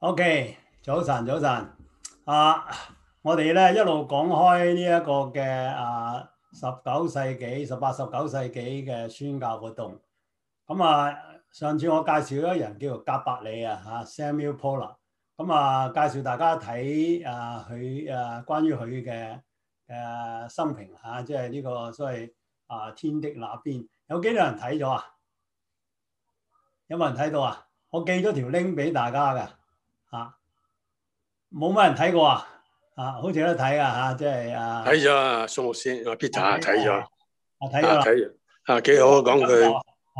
OK，早晨，早晨。啊，我哋咧一路講開呢一個嘅19世紀、18、19世紀嘅宣教活動。咁上次我介紹咗一人叫做格伯里Samuel Poller。咁介紹大家睇佢關於佢嘅生平即係呢個所謂天的那邊，有幾多人睇咗啊？有冇人睇到啊？我寄咗條 link 俾大家嘅。啊，冇乜人睇過啊！好似有得睇即係睇咗啊，蘇牧師，我 Peter 睇咗， 睇咗啦， 睇咗幾好啊，講佢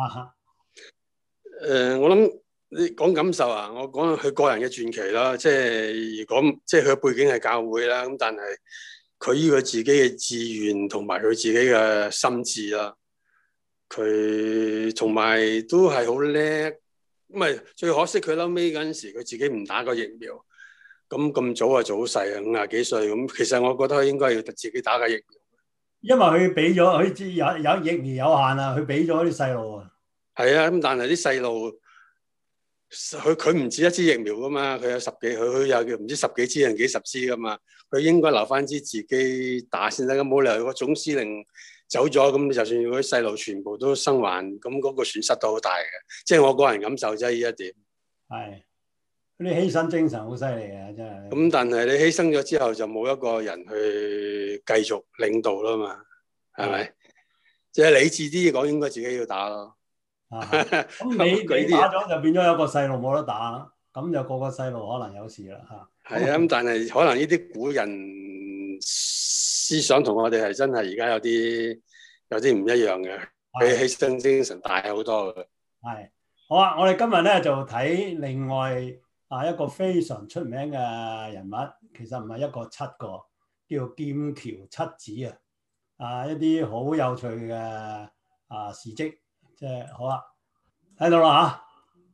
我諗你講感受啊，我講佢個人嘅傳奇啦，即係如果即係佢嘅背景係教會啦，咁但係佢呢個自己嘅志願同埋佢自己嘅心志啦，佢同埋都係好叻，咁最可惜佢後尾嗰陣時佢自己唔打個疫苗，咁早啊早逝啊，50幾歲咁，其實我覺得佢應該要自己打個疫苗。 因為佢俾咗佢有疫苗有限啊，佢俾咗啲細路啊。 係啊，咁但係啲細路，佢唔止一支疫苗噶嘛，佢有十幾，佢有唔知十幾支定幾十支噶嘛，佢應該留翻支自己打先得，咁冇理由個總司令走咗，咁就算嗰啲細路全部都生還，咁嗰個損失都好大嘅，即係我個人感受啫，呢一點。 係，嗰啲犧牲精神好犀利啊，真係。 咁但係你犧牲咗之後，就冇一個人去繼續領導啦嘛，係咪？即係理智啲講，應該自己要打咯。 咁你打咗就變咗有個細路冇得打，咁就個個細路可能有事啦嚇。 係啊，咁但係可能呢啲古人思想同我哋係真係而家有啲唔一樣嘅，比犧牲精神大好多嘅。 係，好啊！我哋今日咧就睇另外一個非常出名嘅人物，其實唔係一個七個，叫劍橋七子一啲好有趣嘅事蹟，即係好啦，睇到啦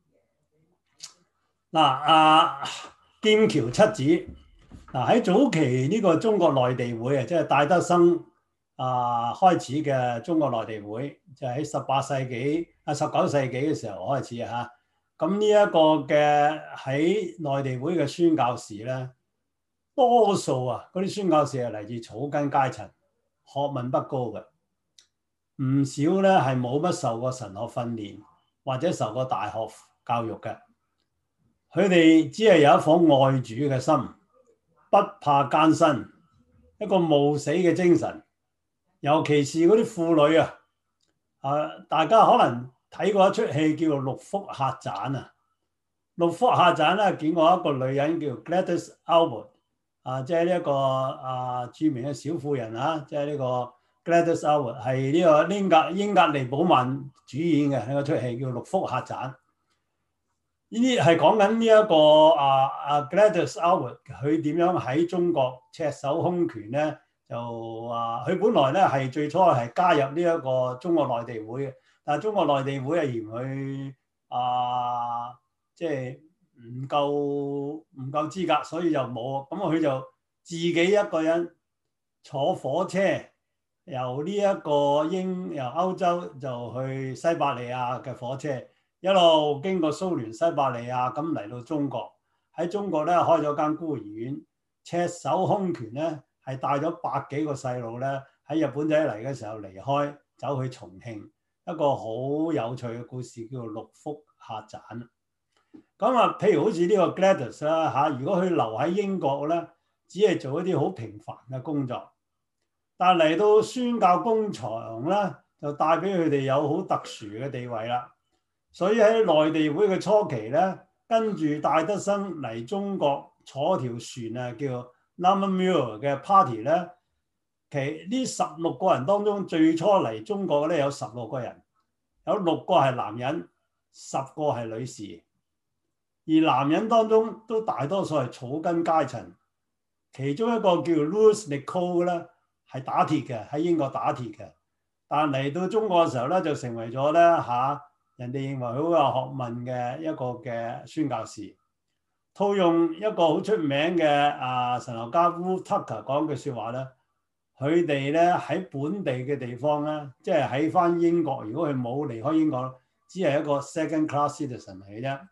劍橋七子喺早期呢個中國內地會即係戴德生開始嘅中國內地會，就喺18世紀19世紀嘅時候開始咁呢一個嘅喺內地會嘅宣教士咧，多數嗰啲宣教士係嚟自草根階層，學問不高嘅，唔少咧係冇乜受過神學訓練或者受過大學教育嘅，佢哋只係有一顆愛主嘅心，不怕艱辛，一個冒死嘅精神。尤其是嗰啲婦女大家可能睇過一出戲叫做《六福客棧》六福客棧咧，見過一個女人叫 Gladys Aylward 即係呢一個著名嘅小婦人即係呢個 Gladys Aylward 係呢個英格尼寶曼主演嘅嗰出戲叫《六福客棧》。呢啲係講緊呢一個Gladys Aylward 佢點樣喺中國赤手空拳咧？就佢本來咧係最初係加入呢一個中國內地會嘅，但係中國內地會係嫌佢即係唔夠資格，所以就冇。咁佢就自己一個人坐火車由呢一個由歐洲就去西伯利亞嘅火車，一路經過蘇聯西伯利亞咁嚟到中國，喺中國咧開咗間孤兒院，赤手空拳咧。係帶咗百幾個細路咧，喺日本仔嚟嘅時候離開，走去重慶，一個好有趣嘅故事，叫做六福客棧。咁譬如好似呢個 Gladys 啦如果佢留喺英國咧，只係做一啲好平凡嘅工作，但係嚟到宣教工場咧，就帶俾佢哋有好特殊嘅地位啦。所以喺內地會嘅初期咧，跟住戴德生嚟中國坐條船叫 Namur 嘅 party 咧，其呢16個人當中最初嚟中國咧有16個人，有6個係男人，10個係女士，而男人當中都大多數係草根階層，其中一個叫 Louis Nicole 咧係打鐵嘅，喺英國打鐵嘅，但嚟到中國嘅時候咧就成為咗咧人哋認為好有學問嘅一個嘅宣教士。套用一個好出名嘅神學家 Wolf Tucker 講句説話咧，佢哋咧喺本地嘅地方咧，即係喺翻英國，如果佢冇離開英國，只係一個 second class citizen 嚟嘅啫。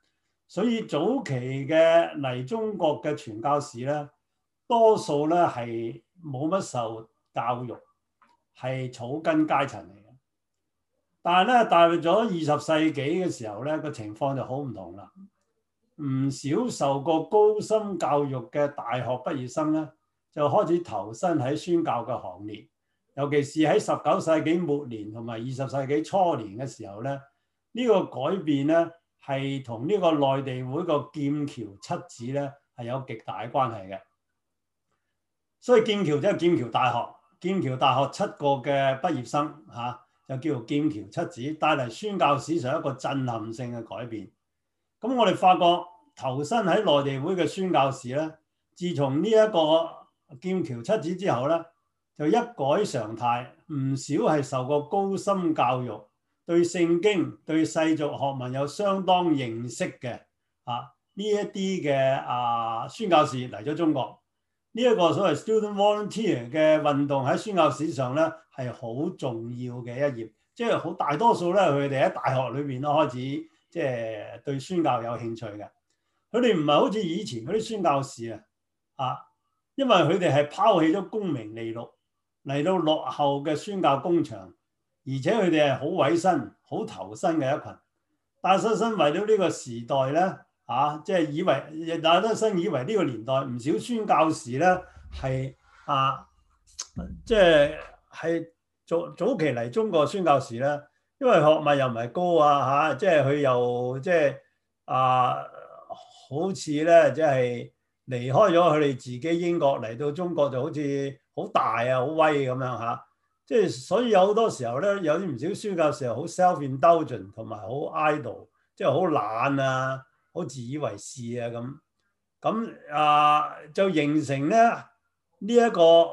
所以早期嘅嚟中國嘅傳教士咧，多數咧係冇乜受教育，係草根階層嚟嘅。但係咧，大約咗20世紀嘅時候咧，個情況就好唔同啦。唔少受過高深教育嘅大學畢業生咧，就開始投身喺宣教嘅行列。尤其是喺19世紀末年同埋20世紀初年嘅時候咧，呢個改變咧係同呢個內地會個劍橋七子咧係有極大嘅關係嘅。所以劍橋即係劍橋大學，劍橋大學7個嘅畢業生就叫做劍橋七子，帶嚟宣教史上一個震撼性嘅改變。咁我哋發覺投身喺內地會嘅宣教士咧，自從呢一個劍橋七子之後咧，就一改常態，唔少係受過高深教育，對聖經、對世俗學問有相當認識嘅呢一啲嘅宣教士嚟咗中國。呢一個所謂 student volunteer 嘅運動喺宣教史上咧係好重要嘅一頁，即係好大多數咧佢哋喺大學裏邊都開始即係對宣教有興趣嘅。佢哋唔係好似以前嗰啲宣教士因為佢哋係拋棄咗功名利祿嚟到落後嘅宣教工場，而且佢哋係好委身、好投身嘅一群。戴德生為咗呢個時代咧即係以為戴德生以為呢個年代唔少宣教士咧係即係早期嚟中國宣教士咧，因為學問又唔係高即係佢又即係好似咧即係離開咗佢哋自己英國嚟到中國就好似好大好威咁樣即係所以有好多時候咧，有啲唔少宣教士好 self-indulgent 同埋好 idle， 即係好懶好自以為是咁就形成咧呢一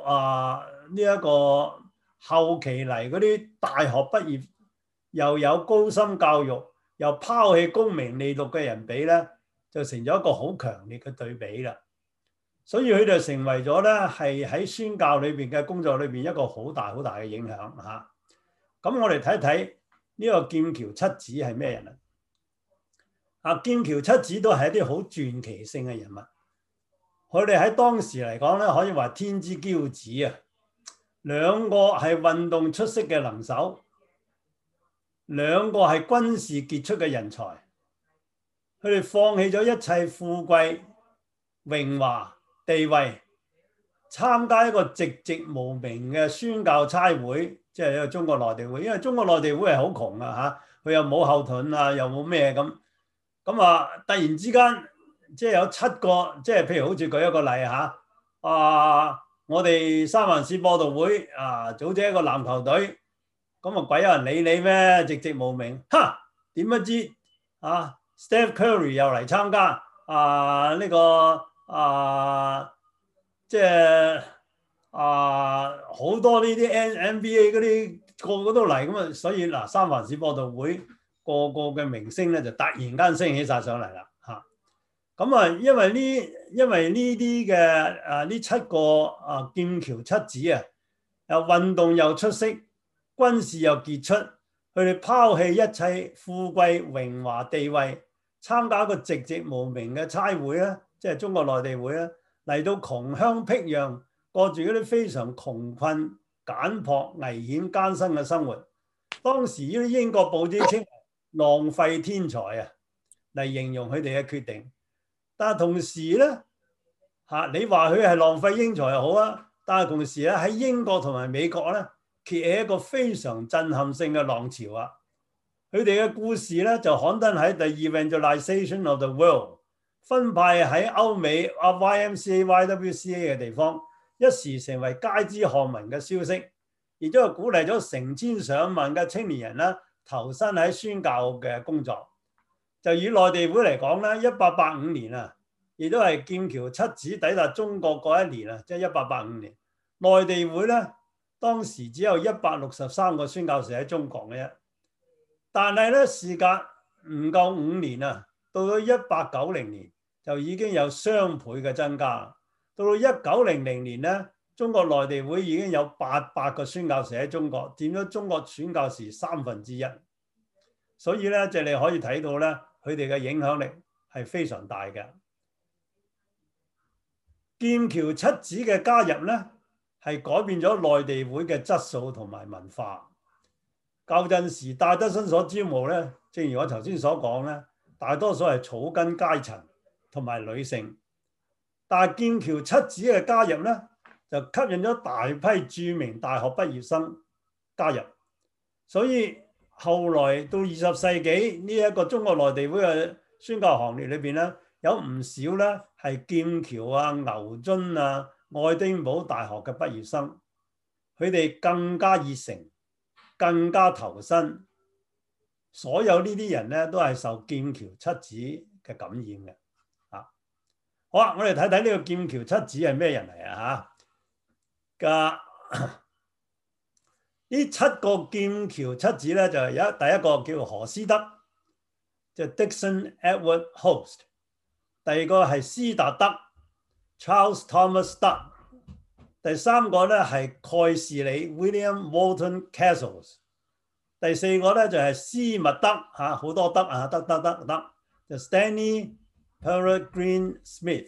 個後期嚟嗰啲大學畢業又有高深教育又拋棄功名利祿嘅人比咧，就成咗一個好強烈嘅對比啦。所以佢就成為咗咧係喺宣教裏邊嘅工作裏邊一個好大嘅影響咁我哋睇睇呢個劍橋七子係咩人劍橋七子都係一啲好傳奇性嘅人物。佢哋喺當時嚟講咧，可以話天之驕子兩個係運動出色嘅能手，兩個係軍事傑出嘅人才。佢哋放棄咗一切富貴榮華地位，參加一個寂寂無名嘅宣教差會，即係一個中國內地會。因為中國內地會係好窮佢又冇後盾又冇咩咁突然之間即係有7個，即係譬如好似舉一個例我哋三藩市播道會組織一個籃球隊，咁鬼有人理你咩？寂寂無名，點不知Steph Curry 又嚟參加呢個即係好多呢啲 NBA 嗰啲個個都嚟咁所以三藩市播道會個個嘅明星咧就突然間升起晒上嚟啦因為呢啲嘅呢7個劍橋七子又運動又出色，軍事又傑出，佢哋拋棄一切富貴榮華地位，參加一個寂寂無名嘅差會即係中國內地會嚟到窮鄉僻壤，過住嗰啲非常窮困簡樸危險艱辛嘅生活。當時呢啲英國報紙稱浪費天才嚟形容佢哋嘅決定。但係同時咧你話佢係浪費英才又好但係同時喺英國同埋美國咧揭起一個非常震撼性嘅浪潮佢哋嘅故事咧就刊登喺 The Evangelization of the World， 分派喺歐美YMCA、YWCA 嘅地方，一時成為街知巷聞嘅消息，亦都係鼓勵咗成千上萬嘅青年人投身喺宣教嘅工作。就以內地會嚟講咧，1885年亦都係劍橋七子抵達中國嗰一年即係1885年。內地會咧當時只有163個宣教士喺中國嘅啫，但係咧事隔唔夠5年到咗1890年就已經有雙倍嘅增加。到到1900年咧，中國內地會已經有800個宣教士喺中國，佔咗中國宣教士1/3。所以咧，你可以睇到咧，佢哋嘅影響力係非常大嘅。劍橋七子嘅加入咧，係改變咗內地會嘅質素同埋文化。舊陣時戴德生所招募咧，正如我頭先所講咧，大多數係草根階層同埋女性。但係劍橋七子嘅加入咧，就吸引咗大批著名大學畢業生加入。所以後來到20世紀呢一個中國內地會嘅宣教行列裏邊咧，有唔少咧係劍橋啊、牛津啊、愛丁堡大學嘅畢業生，佢哋更加熱誠，更加投身。所有呢啲人咧都係受劍橋七子嘅感染嘅。好啦，我哋睇睇呢個劍橋七子係咩人嚟啊？呢7個劍橋七子咧，就有第一個叫何斯德，即係 Dixon Edward Host。第二個係斯達德 Charles Thomas Dutt。第三個咧係蓋士里 William Walton Castles。第四個咧就係斯密德嚇，好多德啊，德，就 Stanley Peregrine Smith。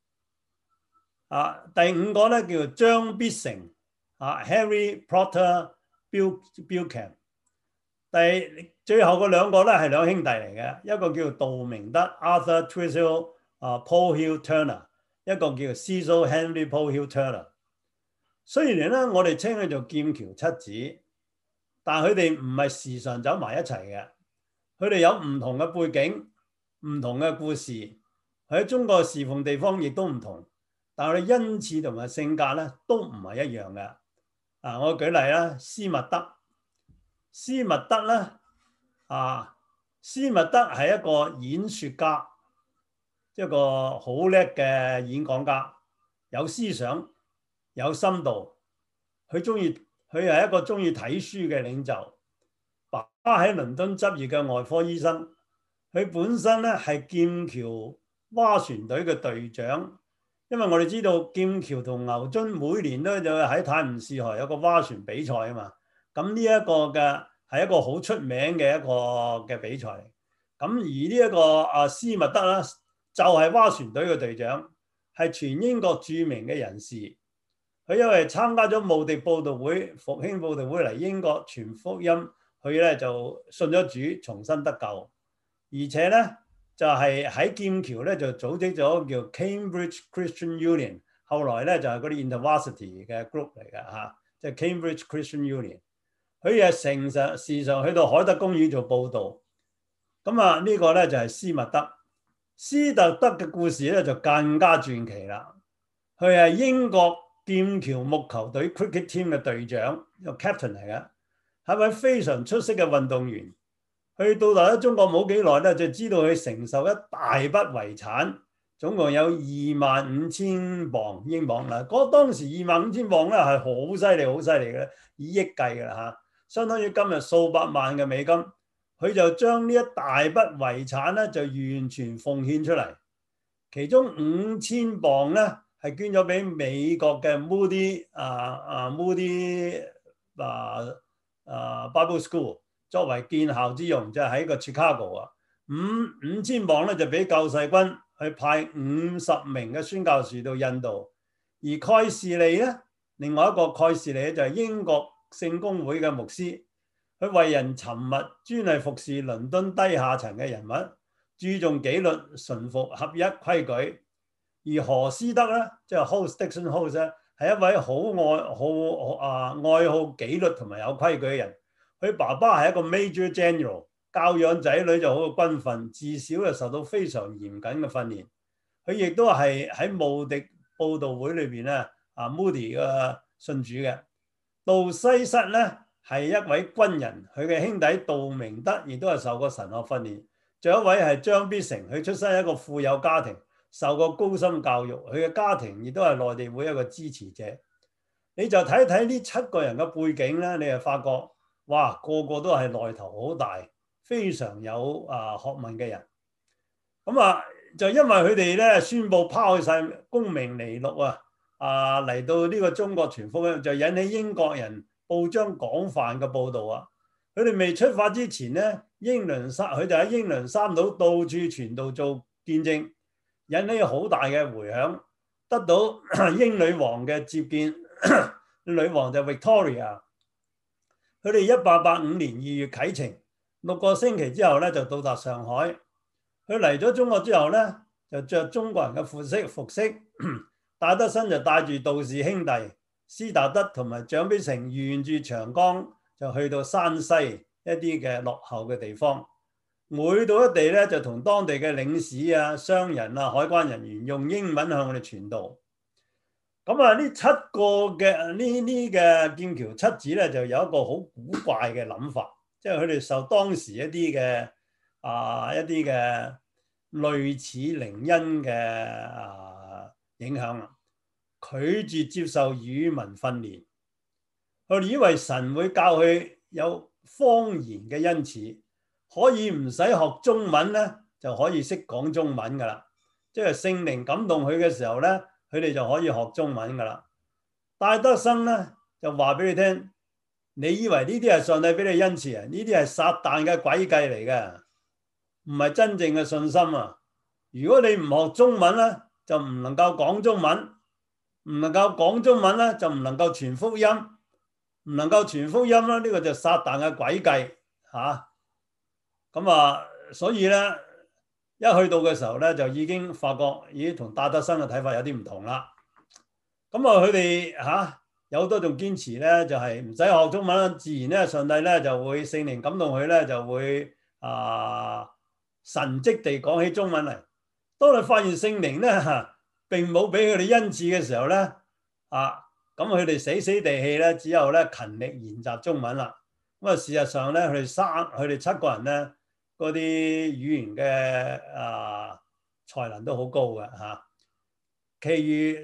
第五個咧叫張必成Harry Porter Buchan。最後嗰兩個咧係兩兄弟嚟嘅，一個叫杜明德 Arthur Twizel Paul Hill Turner， 一個叫 Cecil Henry Paul Hill Turner。雖然咧我哋稱佢做劍橋七子，但佢哋唔係時常走埋一齊嘅，佢哋有唔同嘅背景、唔同嘅故事，佢喺中國侍奉地方亦都唔同，但係佢哋恩賜同埋性格咧都唔係一樣嘅。我舉例啦，斯密德咧，斯密德係一個演說家，一個好叻嘅演講家，有思想、有深度。佢係一個中意睇書嘅領袖。爸爸喺倫敦執業嘅外科醫生，佢本身咧係劍橋蛙船隊嘅隊長。因為我哋知道劍橋同牛津每年都就喺泰晤士河有個蛙船比賽啊嘛。咁呢一個嘅係一個好出名嘅一個嘅比賽嚟。咁而呢一個斯密德咧就係蛙船隊嘅隊長，係全英國著名嘅人士。佢因為參加咗慕迪佈道會、復興佈道會嚟英國傳福音，佢咧就信咗主，重新得救，而且咧就係喺劍橋咧就組織咗叫 Cambridge Christian Union， 後來咧就係嗰啲 University 嘅 group 嚟嘅嚇，即係 Cambridge Christian Union。佢又時常去到海德公園做佈道。咁呢個咧就係斯密德。斯特德嘅故事咧就更加傳奇啦。佢係英國劍橋木球隊 cricket team 嘅隊長，一個 captain 嚟嘅，係一位非常出色嘅運動員。佢到達咗中國冇幾耐咧，就知道佢承受一大筆遺產，總共有25,000磅英鎊啦。當時25,000磅咧係好犀利嘅，以億計嘅啦嚇，相當於今日數百萬嘅美金。佢就將呢一大筆遺產咧就完全奉獻出嚟，其中5,000磅咧係捐咗俾美國嘅 Moody Bible School 作為建校之用，就喺個 Chicago 啊。5,000磅咧就俾救世軍去派50名嘅宣教士到印度，而蓋士利咧，另外一個蓋士利就係英國聖公會嘅牧師。佢為人沉默，專係服侍倫敦低下層嘅人物，注重紀律、順服、合一、規矩。而何斯德咧，即係 Dixon Host 咧，係一位愛好紀律同埋有規矩嘅人。佢爸爸係一個 Major General， 教養仔女就好過軍訓，自小就受到非常嚴謹嘅訓練。佢亦都係喺慕迪佈道會裏邊咧，Moody 嘅信主嘅。杜西瑟咧係一位軍人，佢嘅兄弟杜明德亦都係受過神學訓練。仲有一位係張必成，佢出身一個富有家庭，受過高深教育，佢嘅家庭亦都係內地會一個支持者。你就睇睇呢7個人嘅背景咧，你就發覺哇，個個都係內頭好大，非常有學問嘅人。就因為佢哋咧宣佈拋棄晒功名利祿嚟到呢個中國傳福音，就引起英國人報章廣泛嘅報導啊！佢哋未出發之前咧，佢就喺英倫三島到處傳道做見證，引起好大嘅迴響，得到英女王嘅接見。女王就 Victoria， 佢哋1885年2月啟程，6個星期之後咧就到達上海。佢嚟咗中國之後咧，就着中國人嘅服飾。戴德生就帶住道士兄弟斯達德同埋蔣必成沿住長江就去到山西一啲嘅落後嘅地方。每到一地咧就同當地嘅領事啊、商人啊、海關人員用英文向我哋傳道。咁啊，呢7個嘅呢嘅劍橋七子咧就有一個好古怪嘅諗法，即係佢哋受當時一啲嘅類似靈恩嘅影響啦，拒絕接受語文訓練。佢哋以為神會教佢有方言嘅恩賜，可以唔使學中文咧就可以識講中文噶啦。即係聖靈感動佢嘅時候咧，佢哋就可以學中文噶啦。戴德生咧就話俾你聽，你以為呢啲係上帝俾你恩賜啊？呢啲係撒旦嘅詭計嚟嘅，唔係真正嘅信心啊！如果你唔學中文咧，就唔能夠講中文，唔能夠講中文咧，就唔能夠傳福音，唔能夠傳福音啦，呢個就撒旦嘅詭計嚇。咁所以咧一去到嘅時候咧，就已經發覺咦，同戴德生嘅睇法有啲唔同啦。咁佢哋有好多仲堅持咧，就係唔使學中文啦，自然咧上帝咧就會聖靈感動佢咧，就會神蹟地講起中文嚟。當你發現聖靈咧並冇俾佢哋恩賜嘅時候咧，咁佢哋死死地氣咧，只有咧勤力研習中文啦。咁事實上咧，佢哋7個人咧，嗰啲語言嘅才能都好高嘅嚇。其餘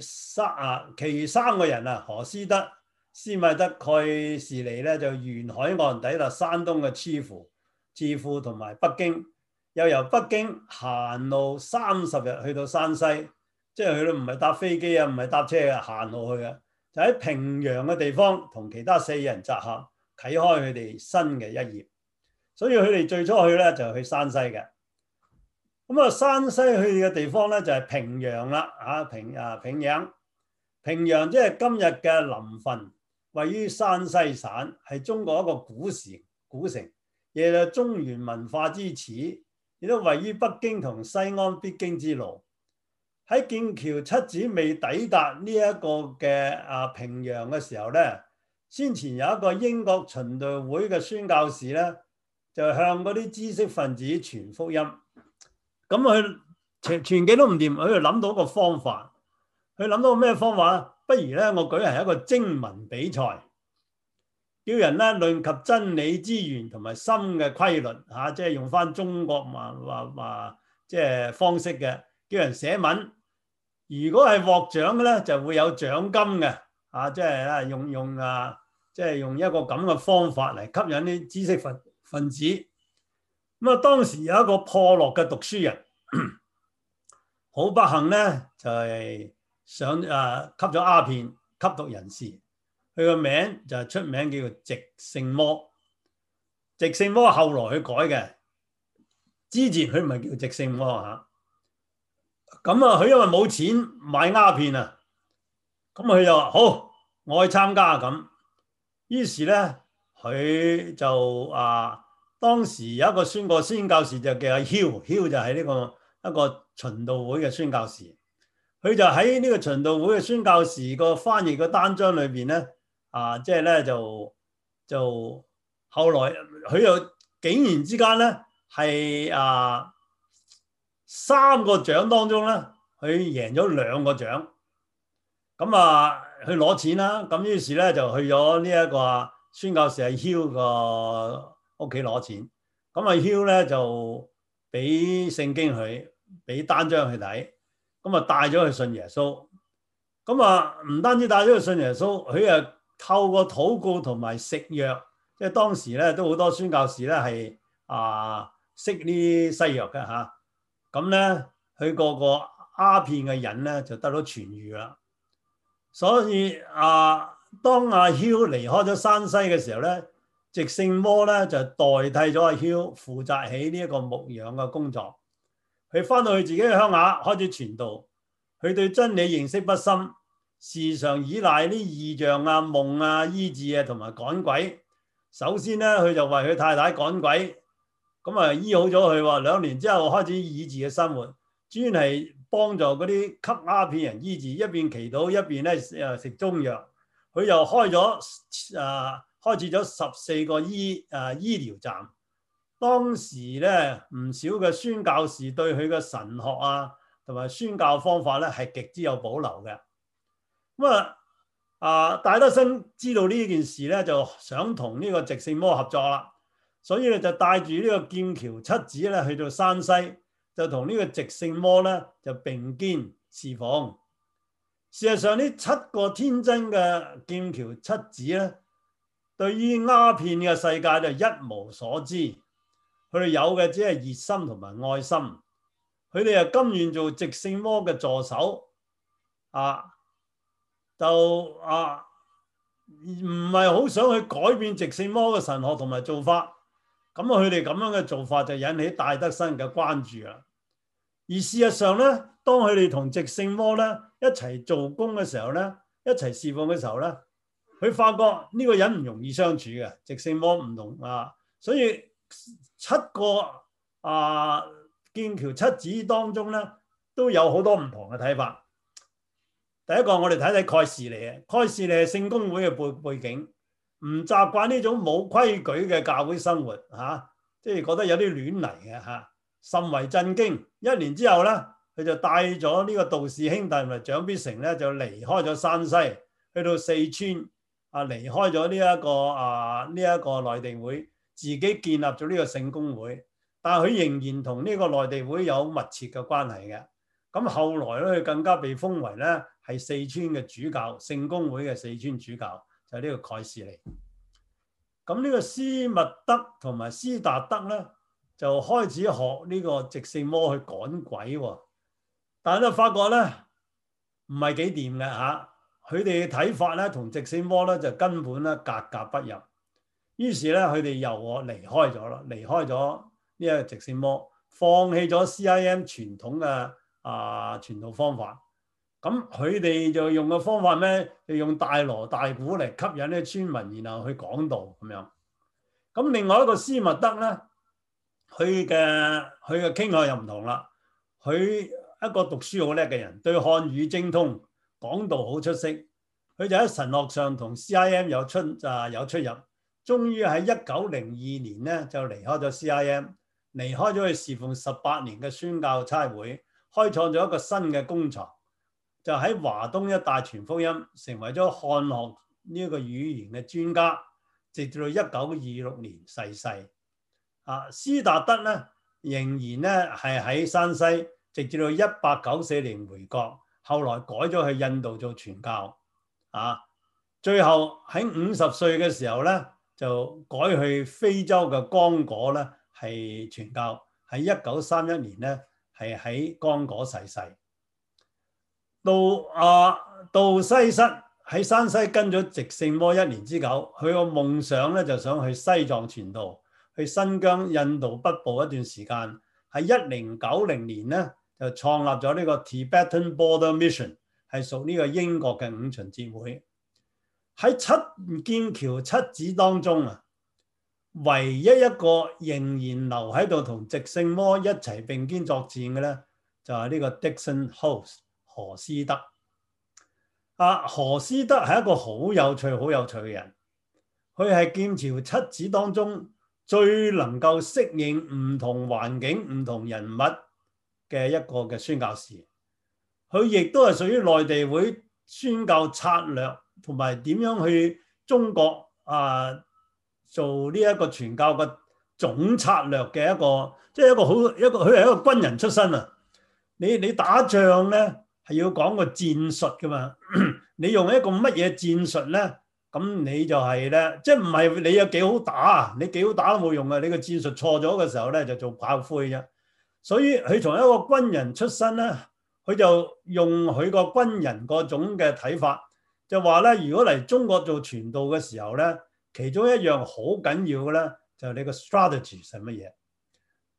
3個人何斯德、斯米德、蓋士尼咧就沿海岸抵達山東嘅致富同埋北京，又由北京行路30日去到山西，即係佢都唔係搭飛機啊，唔係搭車嘅，行路去嘅，就喺平陽嘅地方同其他4人集合，啟開佢哋新嘅一頁。所以佢哋最初去咧就去山西嘅。咁山西去嘅地方咧就係平陽啦，平陽即係今日嘅臨汾，位於山西省，係中國一個古城，亦係中原文化之始，亦都位於北京同西安必經之路。喺劍橋七子未抵達呢一個嘅平陽嘅時候咧，先前有一個英國循道會嘅宣教士咧，就向嗰啲知識分子傳福音。咁佢傳幾都唔掂，佢就諗到一個方法。佢諗到咩方法？不如咧，我舉行一個徵文比賽，叫人咧論及真理之源同埋心嘅規律即係用翻中國即係方式嘅，叫人寫文。如果係獲獎嘅咧，就會有獎金嘅即係用一個咁嘅方法嚟吸引啲知識分子。咁當時有一個破落嘅讀書人，好不幸咧，就係吸咗鴉片，吸毒人士。佢個名就係出名叫做寂聖魔。寂聖魔後來佢改嘅，之前佢唔係叫寂聖魔嚇。咁佢因為冇錢買鴉片啊，咁佢就話好，我去參加咁。於是咧，佢就當時有一個宣教士就叫阿囂就係一個循道會嘅宣教士。佢就喺呢個循道會嘅宣教士個翻譯嘅單張裏邊咧，即係咧就後來佢又竟然之間咧係3個獎當中咧，佢贏咗2個獎。咁去攞錢啦。咁於是咧就去咗呢一個宣教士阿囂個屋企攞錢。咁阿囂咧就俾聖經佢，俾單張去睇。咁帶咗去信耶穌。咁唔單止帶咗去信耶穌，佢透過禱告同埋食藥，即係當時咧都好多宣教士咧係識呢西藥嘅嚇。咁咧佢個鴉片嘅癮咧就得到痊癒啦。所以當阿囂離開咗山西嘅時候咧，寂聖魔咧就代替咗阿囂負責起呢一個牧養嘅工作。 佢翻到去自己嘅鄉下開始傳道，佢對真理認識不深，時常依賴啲異象啊、夢啊、醫治啊同埋趕鬼。首先咧，佢就為佢太太趕鬼，咁啊醫好咗佢喎。2年之後開始醫治嘅生活，專係幫助嗰啲吸鴉片人醫治，一邊祈禱一邊咧食中藥。佢又開始咗14個醫療站。當時咧唔少嘅宣教士對佢嘅神學啊同埋宣教方法咧係極之有保留嘅。咁戴德生知道呢件事咧，就想同呢個直聖魔合作啦，所以咧就帶住呢個劍橋七子咧去到山西，就同呢個直聖魔咧就並肩侍奉。事實上呢7個天真嘅劍橋七子咧，對於鴉片嘅世界就一無所知。佢哋有嘅只係熱心同埋愛心，佢哋又甘願做直聖魔嘅助手，唔係好想去改變直聖魔嘅神學同埋做法。咁佢哋咁樣嘅做法就引起戴德生嘅關注啦。而事實上咧，當佢哋同直聖魔咧一齊做工嘅時候咧，一齊侍奉嘅時候咧，佢發覺呢個人唔容易相處嘅，直聖魔唔同所以7個劍橋七子當中咧，都有好多唔同嘅睇法。第一個我哋睇睇蓋士尼啊，蓋士尼係聖公會嘅背景，唔習慣呢種冇規矩嘅教會生活即係覺得有啲亂嚟嘅甚為震驚。1年之後咧，佢就帶咗呢個道士兄弟同埋蔣必成咧，就離開咗山西，去到四川離開咗呢一個內地會，自己建立咗呢個聖公會，但係佢仍然同呢個內地會有密切嘅關係嘅。咁後來咧，佢更加被封為咧係四川嘅主教，聖公會嘅四川主教就係呢個蓋士尼。咁呢個斯密德同埋斯達德咧，就開始學呢個直聖魔去趕鬼喎，但係都發覺咧唔係幾掂嘅佢哋嘅睇法咧同直聖魔咧就根本咧格格不入。於是咧佢哋又離開咗呢個直聖魔，放棄咗 CIM 傳統嘅傳道方法。咁佢哋就用嘅方法咩？就用大鑼大鼓嚟吸引啲村民，然後去講道咁樣。咁另外一個斯密德咧，佢嘅傾向又唔同啦。佢一個讀書好叻嘅人，對漢語精通，講道好出色。佢就喺神學上同 CIM 有出入。終於喺1902年咧就離開咗 CIM， 離開咗去侍奉18年嘅宣教差會，開創咗一個新嘅工廠，就喺華東一帶傳福音，成為咗漢學呢個語言嘅專家，直至到1926年逝世。斯達德咧仍然咧係喺山西，直至到1894年回國，後來改咗去印度做傳教。最後喺50歲嘅時候咧，就改去非洲嘅剛果咧係傳教，喺1931年咧係喺剛果逝世。杜西瑟喺山西跟咗直聖魔1年之久，佢個夢想咧就想去西藏傳道，去新疆、印度北部一段時間。喺1090年咧就創立咗呢個 Tibetan Border Mission， 係屬呢個英國嘅五旬節會。喺7劍橋七子當中唯一一個仍然留喺度同直聖魔一齊並肩作戰嘅咧，就係呢個 Dickson House 何斯德。何斯德係一個好有趣嘅人，佢係劍橋七子當中最能夠適應唔同環境、唔同人物嘅一個嘅宣教士。佢亦都係屬於內地會宣教策略同埋點樣去中國做呢一個傳教嘅總策略嘅一個，即係佢係一個軍人出身啊！你打仗咧係要講個戰術噶嘛？你用一個乜嘢戰術咧？咁你就係咧，即係唔係你有幾好打啊？你幾好打都冇用啊！你個戰術錯咗嘅時候咧，就做炮灰啫。所以佢從一個軍人出身咧，佢就用佢個軍人嗰種嘅睇法，就話咧，如果嚟中國做傳道嘅時候咧，其中一樣好緊要嘅咧，就係你個 strategy 係乜嘢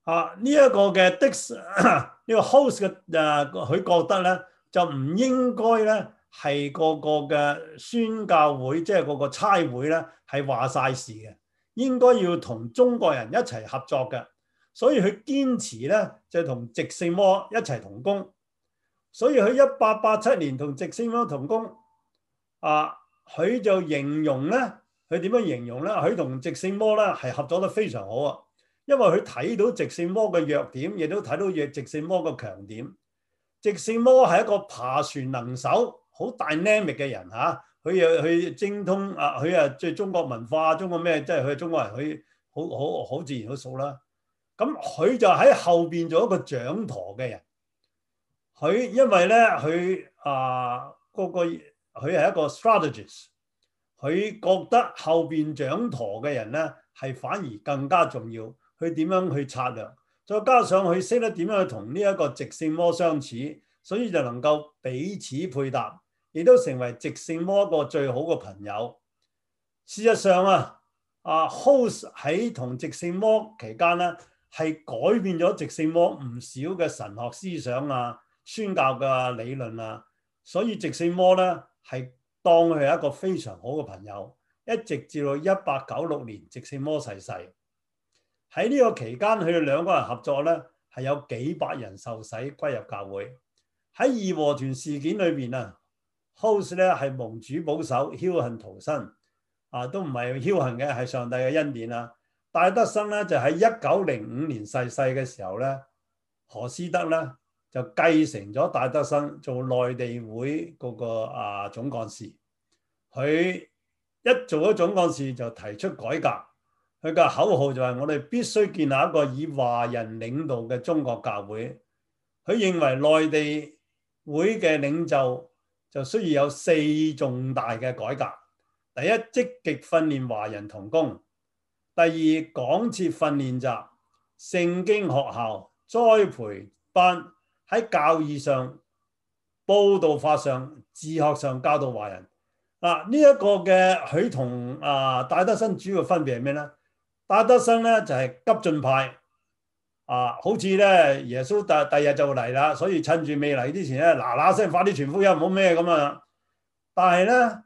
呢一個嘅呢個 host 嘅佢覺得咧就唔應該咧係個嘅宣教會，即係個個差會咧係話晒事嘅，應該要同中國人一齊合作嘅。所以佢堅持咧就同直聖魔一齊同工。所以佢1887年同直聖魔同工，佢就形容咧，佢點樣形容咧？佢同直聖魔咧係合作得非常好啊，因為佢睇到直聖魔嘅弱點，亦都睇到直聖魔嘅強點。直聖魔係一個爬船能手、好 dynamic 嘅人嚇，佢又去精通佢即係中國文化、中國咩，即係佢係中國人，佢好自然好熟啦。咁佢就喺後邊做一個掌舵嘅人。佢因為咧佢佢係一個 strategist， 佢覺得後邊掌舵嘅人咧係反而更加重要。佢點樣去策略？再加上佢識得點樣去同呢一個直聖魔相處，所以就能夠彼此配搭，亦都成為直聖魔一個最好嘅朋友。事實上House 喺同直聖魔期間咧，係改變咗直聖魔唔少嘅神學思想宣教嘅理論所以直聖魔咧係當佢係一個非常好嘅朋友，一直至到1896年直聖魔逝世。喺呢個期間，佢哋兩個人合作咧，係有幾百人受洗歸入教會。喺義和團事件裏邊House 咧係蒙主保守，僥倖逃生都唔係僥倖嘅，係上帝嘅恩典戴德生咧就喺1905年逝世嘅時候咧，何斯德咧就繼承咗戴德生做內地會嗰個總幹事。佢一做咗總幹事就提出改革，佢嘅口號就係我哋必須建立一個以華人領導嘅中國教會。佢認為內地會嘅領袖就需要有4重大嘅改革。第一，積極訓練華人同工；第二，廣設訓練集、聖經學校、栽培班，喺教義上、報道法上、治學上教導華人。呢一個嘅佢同戴德生主要分別係咩呢？戴德生咧就係急進派好似咧耶穌第日就嚟啦，所以趁住未嚟之前咧嗱聲快啲傳福音，唔好咩咁但係咧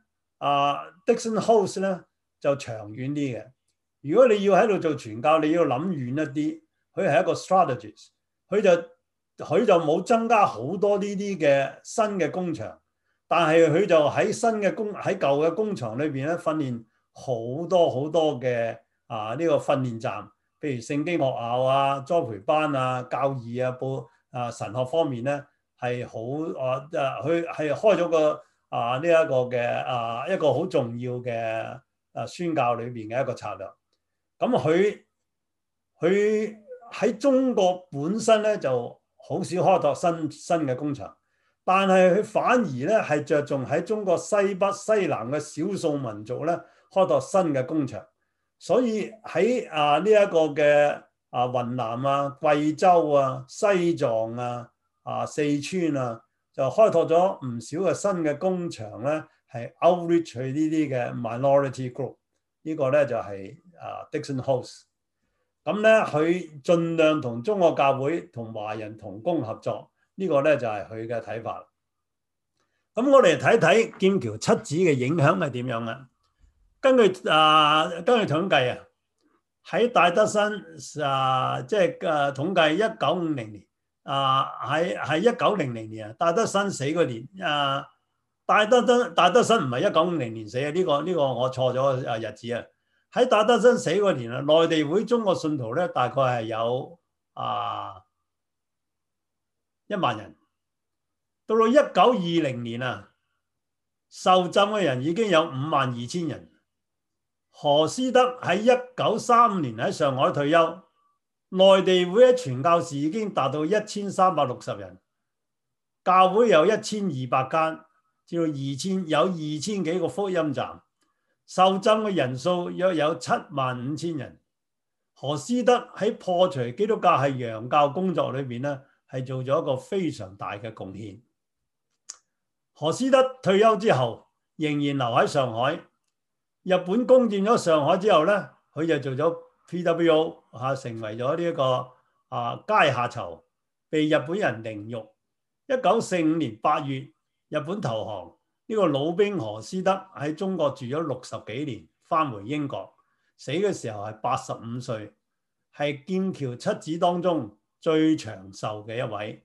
Dixon House 咧就長遠啲嘅。如果你要喺度做傳教，你要諗遠一啲。佢係一個 strategist， 佢就冇增加好多呢啲嘅新嘅工場，但係佢就喺喺舊嘅工場裏邊咧訓練好多嘅呢個訓練站，譬如聖經學校栽培班教義神學方面咧係好佢係開咗個呢一個嘅一個好重要嘅宣教裏邊嘅一個策略。咁佢喺中國本身咧就好少開拓新嘅工場，但係佢反而咧係着重喺中國西北西南嘅少數民族咧開拓新嘅工場。所以喺呢一個嘅雲南貴州西藏四川就開拓咗唔少嘅新嘅工場咧，係 outreach 去呢啲嘅 minority group。呢個咧就係Dixon House。咁咧佢盡量同中國教會同華人同工合作，呢個咧就係佢嘅睇法。咁我哋睇睇劍橋七子嘅影響係點樣根據統計喺戴德生即係統計1950年喺1900年戴德生死嗰年戴德生唔係1950年死呢個我錯咗日子喺戴德生死嗰年內地會中國信徒咧大概係有1萬人。到1920年受浸嘅人已經有52,000人。何斯德喺1935年喺上海退休，內地會嘅傳教士已經達到1360人，教會有1200間，至到2000幾個福音站，受浸嘅人數約有75000人。何斯德喺破除基督教係洋教工作裏邊咧，係做咗一個非常大嘅貢獻。何斯德退休之後，仍然留喺上海。日本攻佔咗上海之後咧，佢就做咗 PWO 成為咗呢一個階下囚，被日本人凌辱。1945年8月，日本投降，呢個老兵何思德喺中國住咗60幾年，返回英國，死嘅時候係85歲，係劍橋七子當中最長壽嘅一位。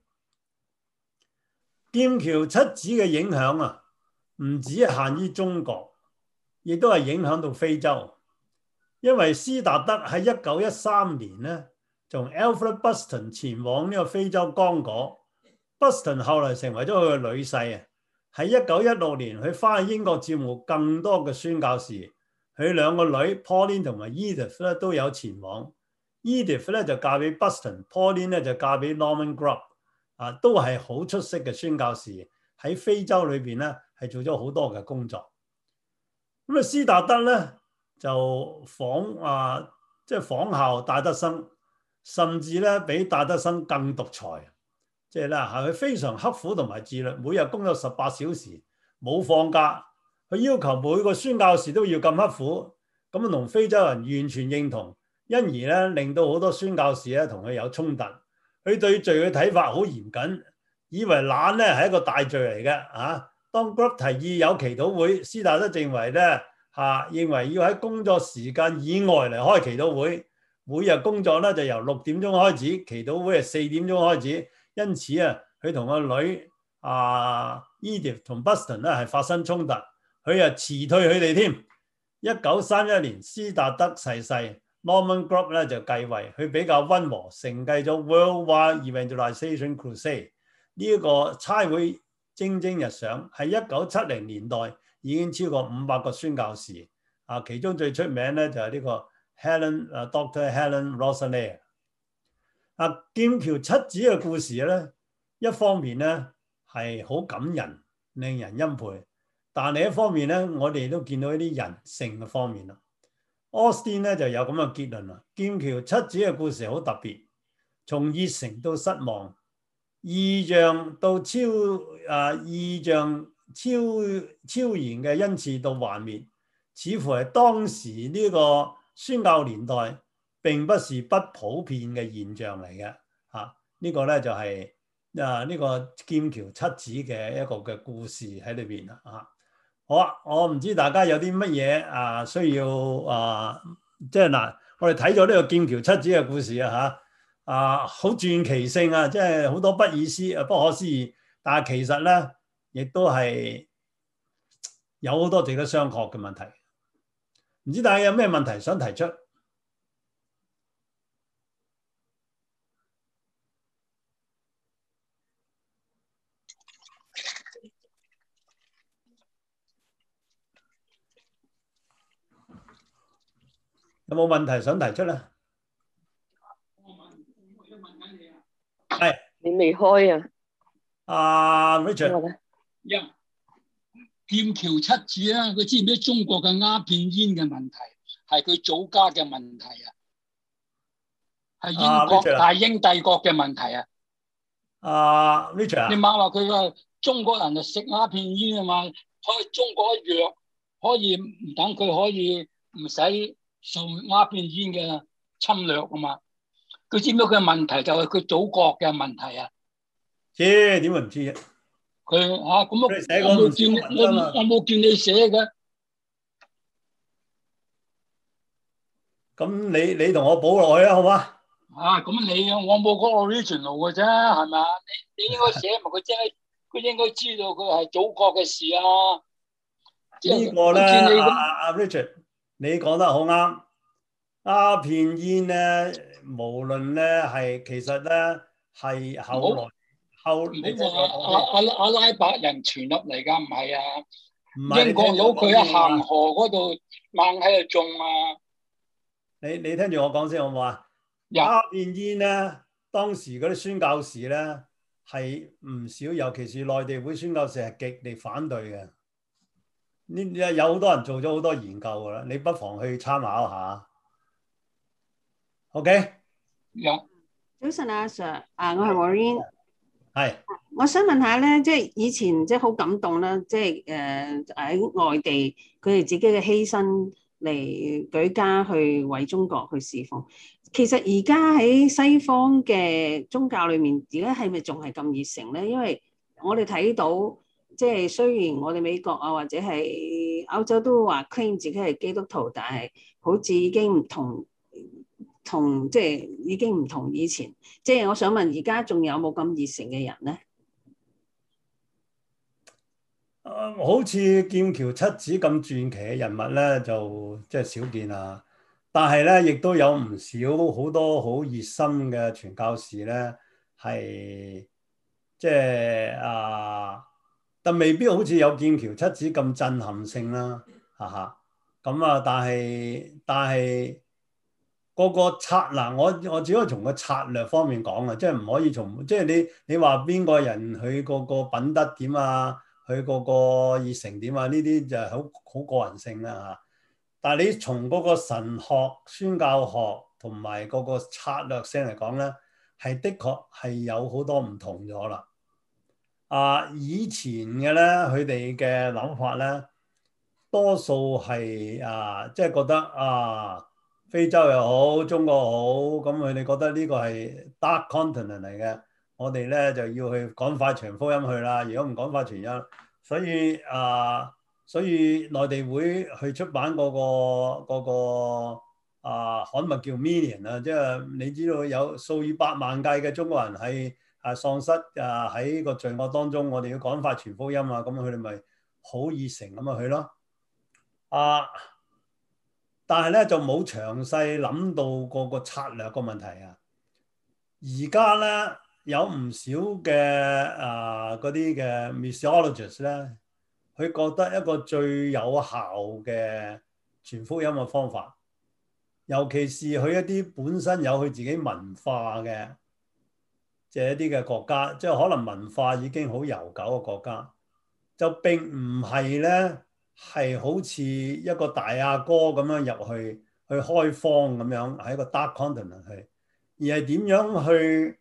劍橋七子嘅影響啊，唔止係限於中國，亦都係影響到非洲。因為斯達德喺1913年咧，從 Alfred Buston 前往呢個非洲剛果。Buston 後來成為咗佢嘅女婿啊。喺1916年，佢翻去英國招募更多嘅宣教士。佢兩個女 Pauline 同埋 Edith 咧都有前往。Edith 咧就嫁俾 Buston，Pauline 咧就嫁俾 Norman Grubb，都係好出色嘅宣教士。喺非洲裏邊咧係做咗好多嘅工作。咁斯達德咧就仿效戴德生，甚至咧比戴德生更獨裁。即係咧，係佢非常刻苦同埋自律，每日工作18小時，冇放假。佢要求每個宣教士都要咁刻苦，咁同非洲人完全認同，因而咧令到好多宣教士咧同佢有衝突。佢對罪嘅睇法好嚴謹，以為懶咧係一個大罪嚟嘅。當 Grubb 提議有祈禱會，斯達德認為咧認為要喺工作時間以外嚟開祈禱會，每日工作咧就由6點鐘開始，祈禱會係4點鐘開始。因此啊，佢同個女Edith 同 Buston 咧係發生衝突，佢啊辭退佢哋添。1931年，斯達德逝世，Norman Grubb 咧就繼位，佢比較溫和，承繼咗 Worldwide Evangelization Crusade 呢一個差會蒸蒸日上。喺1970年代已經超過500個宣教士，其中最出名咧就係呢個 Dr. Helen Rosselaer。劍橋七子嘅故事咧，一方面咧係好感人，令人欽佩，但另一方面咧，我哋都見到一啲人性嘅方面啦。Austin 咧就有咁嘅結論啦。劍橋七子嘅故事好特別，從熱誠到失望，異象到超然嘅恩賜到幻滅，似乎係當時呢個宣教年代並不是不普遍嘅現象嚟嘅。呢個咧就係呢個劍橋七子嘅一個嘅故事喺裏邊啦。好啊，我唔知大家有啲乜嘢需要即係嗱，我哋睇咗呢個劍橋七子嘅故事好傳奇性啊，即係好多不可思議，但係其實咧亦都係有好多值得商榷嘅問題。唔知大家有咩問題想提出？有冇問題想提出咧？係你未開啊 ？Richard， 劍橋七子啦，佢知唔知中國嘅鴉片煙嘅問題係佢祖家嘅問題啊？係英國大英帝國嘅問題啊 ？Richard， 你媽話佢話中國人就食鴉片煙啊嘛，可以中國一藥可以唔等佢可以唔使受鴉片煙嘅侵略啊嘛？佢知唔知佢嘅問題就係佢祖國嘅問題啊？ 知點會唔知啫？ 佢咁我冇見你寫嘅。 咁你同我補落去啊，好嗎？ 咁我冇個 original 嘅啫，係咪啊？你應該寫埋佢應該知道佢係祖國嘅事啊。 呢個咧，Richard，你講得好啱。鴉片煙咧，無論咧係其實咧係後來阿拉伯人傳入嚟㗎，唔係啊？英國佬佢喺恒河嗰度猛喺度種啊！ 你聽住我講先好唔好啊？鴉片煙咧，當時嗰啲宣教士咧係唔少，尤其是內地會宣教士係極力反對嘅。有好多人做咗好多研究㗎啦，你不妨去參考下。OK。 早晨啊 Sir， 我係 Maureen。 係。 我想問下咧，即係以前即係好感動啦，即係喺外地佢哋自己嘅犧牲嚟舉家去為中國去侍奉。 其實而家喺西方嘅宗教裏面，而家係咪仲係咁熱誠咧？因為我哋睇到，即係雖然我哋美國啊或者係歐洲都話 claim 自己係基督徒，但係好似已經唔同即係已經唔同以前。即係我想問，而家仲有冇咁熱誠嘅人咧？ 好似劍橋七子咁傳奇嘅人物咧，就即係少見啦。但係咧，亦都有唔少好多好熱心嘅傳教士咧，係即係但未必好似有劍橋七子咁震撼性啦，哈哈。咁啊，但係個策嗱，我只可以從個策略方面講啊，即係唔可以從即係你話邊個人佢個品德點啊，佢個熱誠點啊，呢啲就係好個人性啦嚇。但係你從嗰個神學、宣教學同埋嗰個策略性嚟講咧，係的確係有好多唔同咗啦。以前嘅咧，佢哋嘅諗法咧，多數係即係覺得非洲又好，中國好，咁佢哋覺得呢個係 Dark Continent 嚟嘅，我哋咧就要去趕快傳福音去啦。如果唔趕快傳音，所以內地會去出版嗰個刊物叫 Million 啊，即係你知道有數以百萬計嘅中國人係喪失喺個罪惡當中，我哋要趕快傳福音啊，咁佢哋咪好熱誠咁去咯。但係咧就冇詳細諗到個策略個問題啊。而家咧有唔少嘅嗰啲嘅 missiologists 咧，佢覺得一個最有效嘅傳福音嘅方法，尤其是佢一啲本身有佢自己文化嘅，即係一啲嘅國家，即係可能文化已經好悠久嘅國家，就並唔係咧係好似一個大阿哥咁樣入去開荒咁樣喺一個 Dark Continent 去，而係點樣去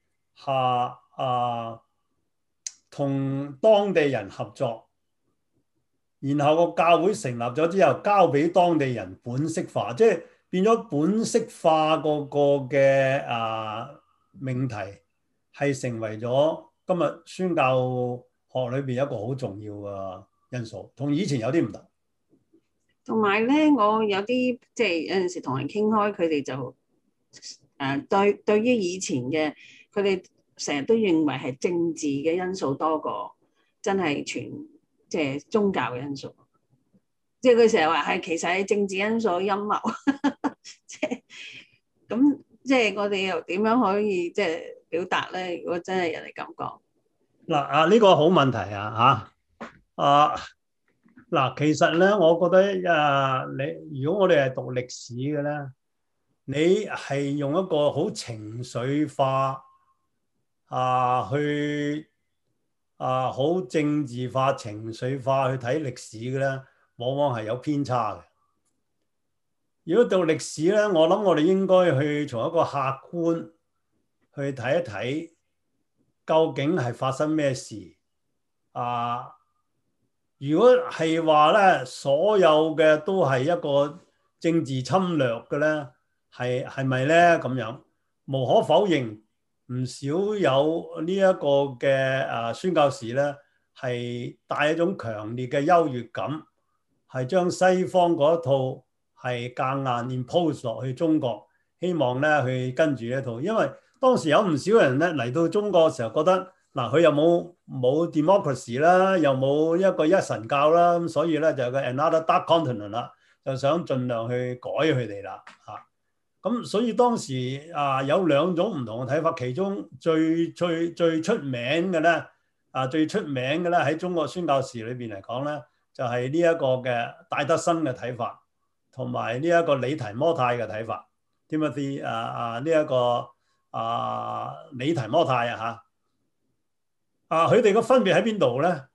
同當地人合作。然後個教會成立咗之後，交俾當地人本色化，即係變咗本色化個嘅命題，係成為咗今日宣教學裏邊一個好重要嘅因素，同以前有啲唔同。 同埋咧，我有啲即係有陣時同人傾開，佢哋就對於以前嘅，佢哋成日都認為係政治嘅因素多過真係即係宗教嘅因素，即係佢成日話係其實係政治因素陰謀，即係咁，即係我哋又點樣可以即係表達咧？如果真係人哋咁講， 嗱呢個好問題啊嚇嗱，其實咧，我覺得你如果我哋係讀歷史嘅咧，你係用一個好情緒化去好政治化、情緒化去睇歷史嘅咧，往往係有偏差嘅。如果讀歷史咧，我諗我哋應該去從一個客觀去睇一睇，究竟係發生咩事如果係話咧，所有嘅都係一個政治侵略嘅咧，係咪咧咁樣？無可否認，唔少有呢一個嘅宣教士咧，係帶一種強烈嘅優越感，係將西方嗰一套係夾硬 impose 落去中國，希望咧去跟住一套。因為當時有唔少人咧嚟到中國嘅時候，覺得佢又冇 democracy 啦，又冇一個一神教啦，咁所以咧就有個 another dark continent 啦，就想盡量去改佢哋啦嚇。咁所以當時有兩種唔同嘅睇法，其中最出名嘅咧喺中國宣教士裏邊嚟講咧，就係呢一個嘅戴德生嘅睇法，同埋呢一個李提摩太嘅睇法。Timothy 呢一個李提摩太佢哋個分別喺邊度咧？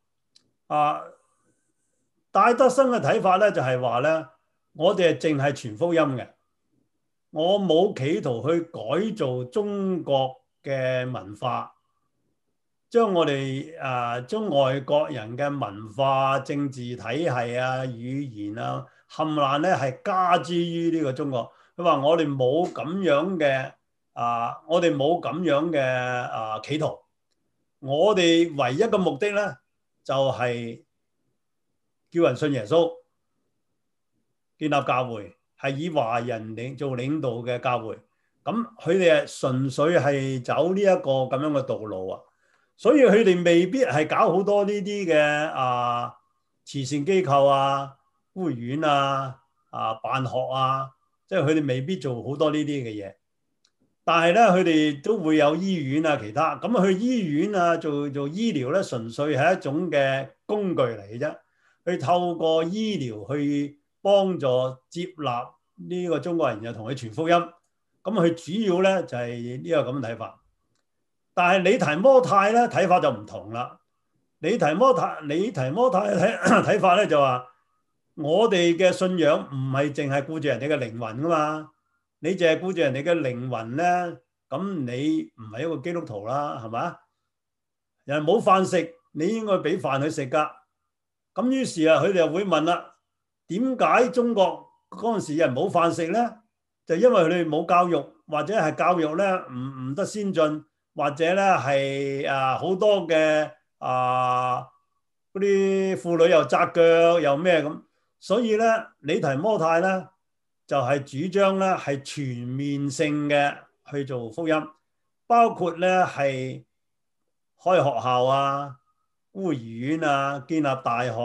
戴德生嘅睇法咧就係話咧，我哋係淨係傳福音嘅，我冇企圖去改造中國嘅文化，將我哋將外國人嘅文化、政治體系語言冚唪唥咧係加諸於呢個中國。 佢話我哋冇咁樣嘅我哋冇咁樣嘅企圖。我哋唯一嘅目的咧，就係叫人信耶穌，建立教會，係以華人做領導嘅教會。咁佢哋係純粹係走呢一個咁樣嘅道路啊，所以佢哋未必係搞好多呢啲嘅慈善機構啊、孤兒院啊、辦學啊，即係佢哋未必做好多呢啲嘅嘢。但係咧，佢哋都會有醫院啊，其他咁去醫院啊做醫療咧，純粹係一種嘅工具嚟嘅啫。去透過醫療去幫助接納呢個中國人，又同佢傳福音。咁佢主要咧就係呢個咁睇法。但係李提摩太咧睇法就唔同啦。李提摩太嘅睇法咧就話：我哋嘅信仰唔係淨係顧住人哋嘅靈魂噶嘛。你淨係顧住人哋嘅靈魂咧，咁你唔係一個基督徒啦，係嘛？人冇飯食，你應該俾飯佢食噶。咁於是佢哋又會問啦：點解中國嗰陣時人冇飯食咧？就因為佢哋冇教育，或者係教育咧唔得先進，或者咧係好多嘅嗰啲婦女又紮腳又咩咁，所以咧李提摩太咧就係主張咧係全面性嘅去做福音，包括咧係開學校啊、孤兒院啊、建立大學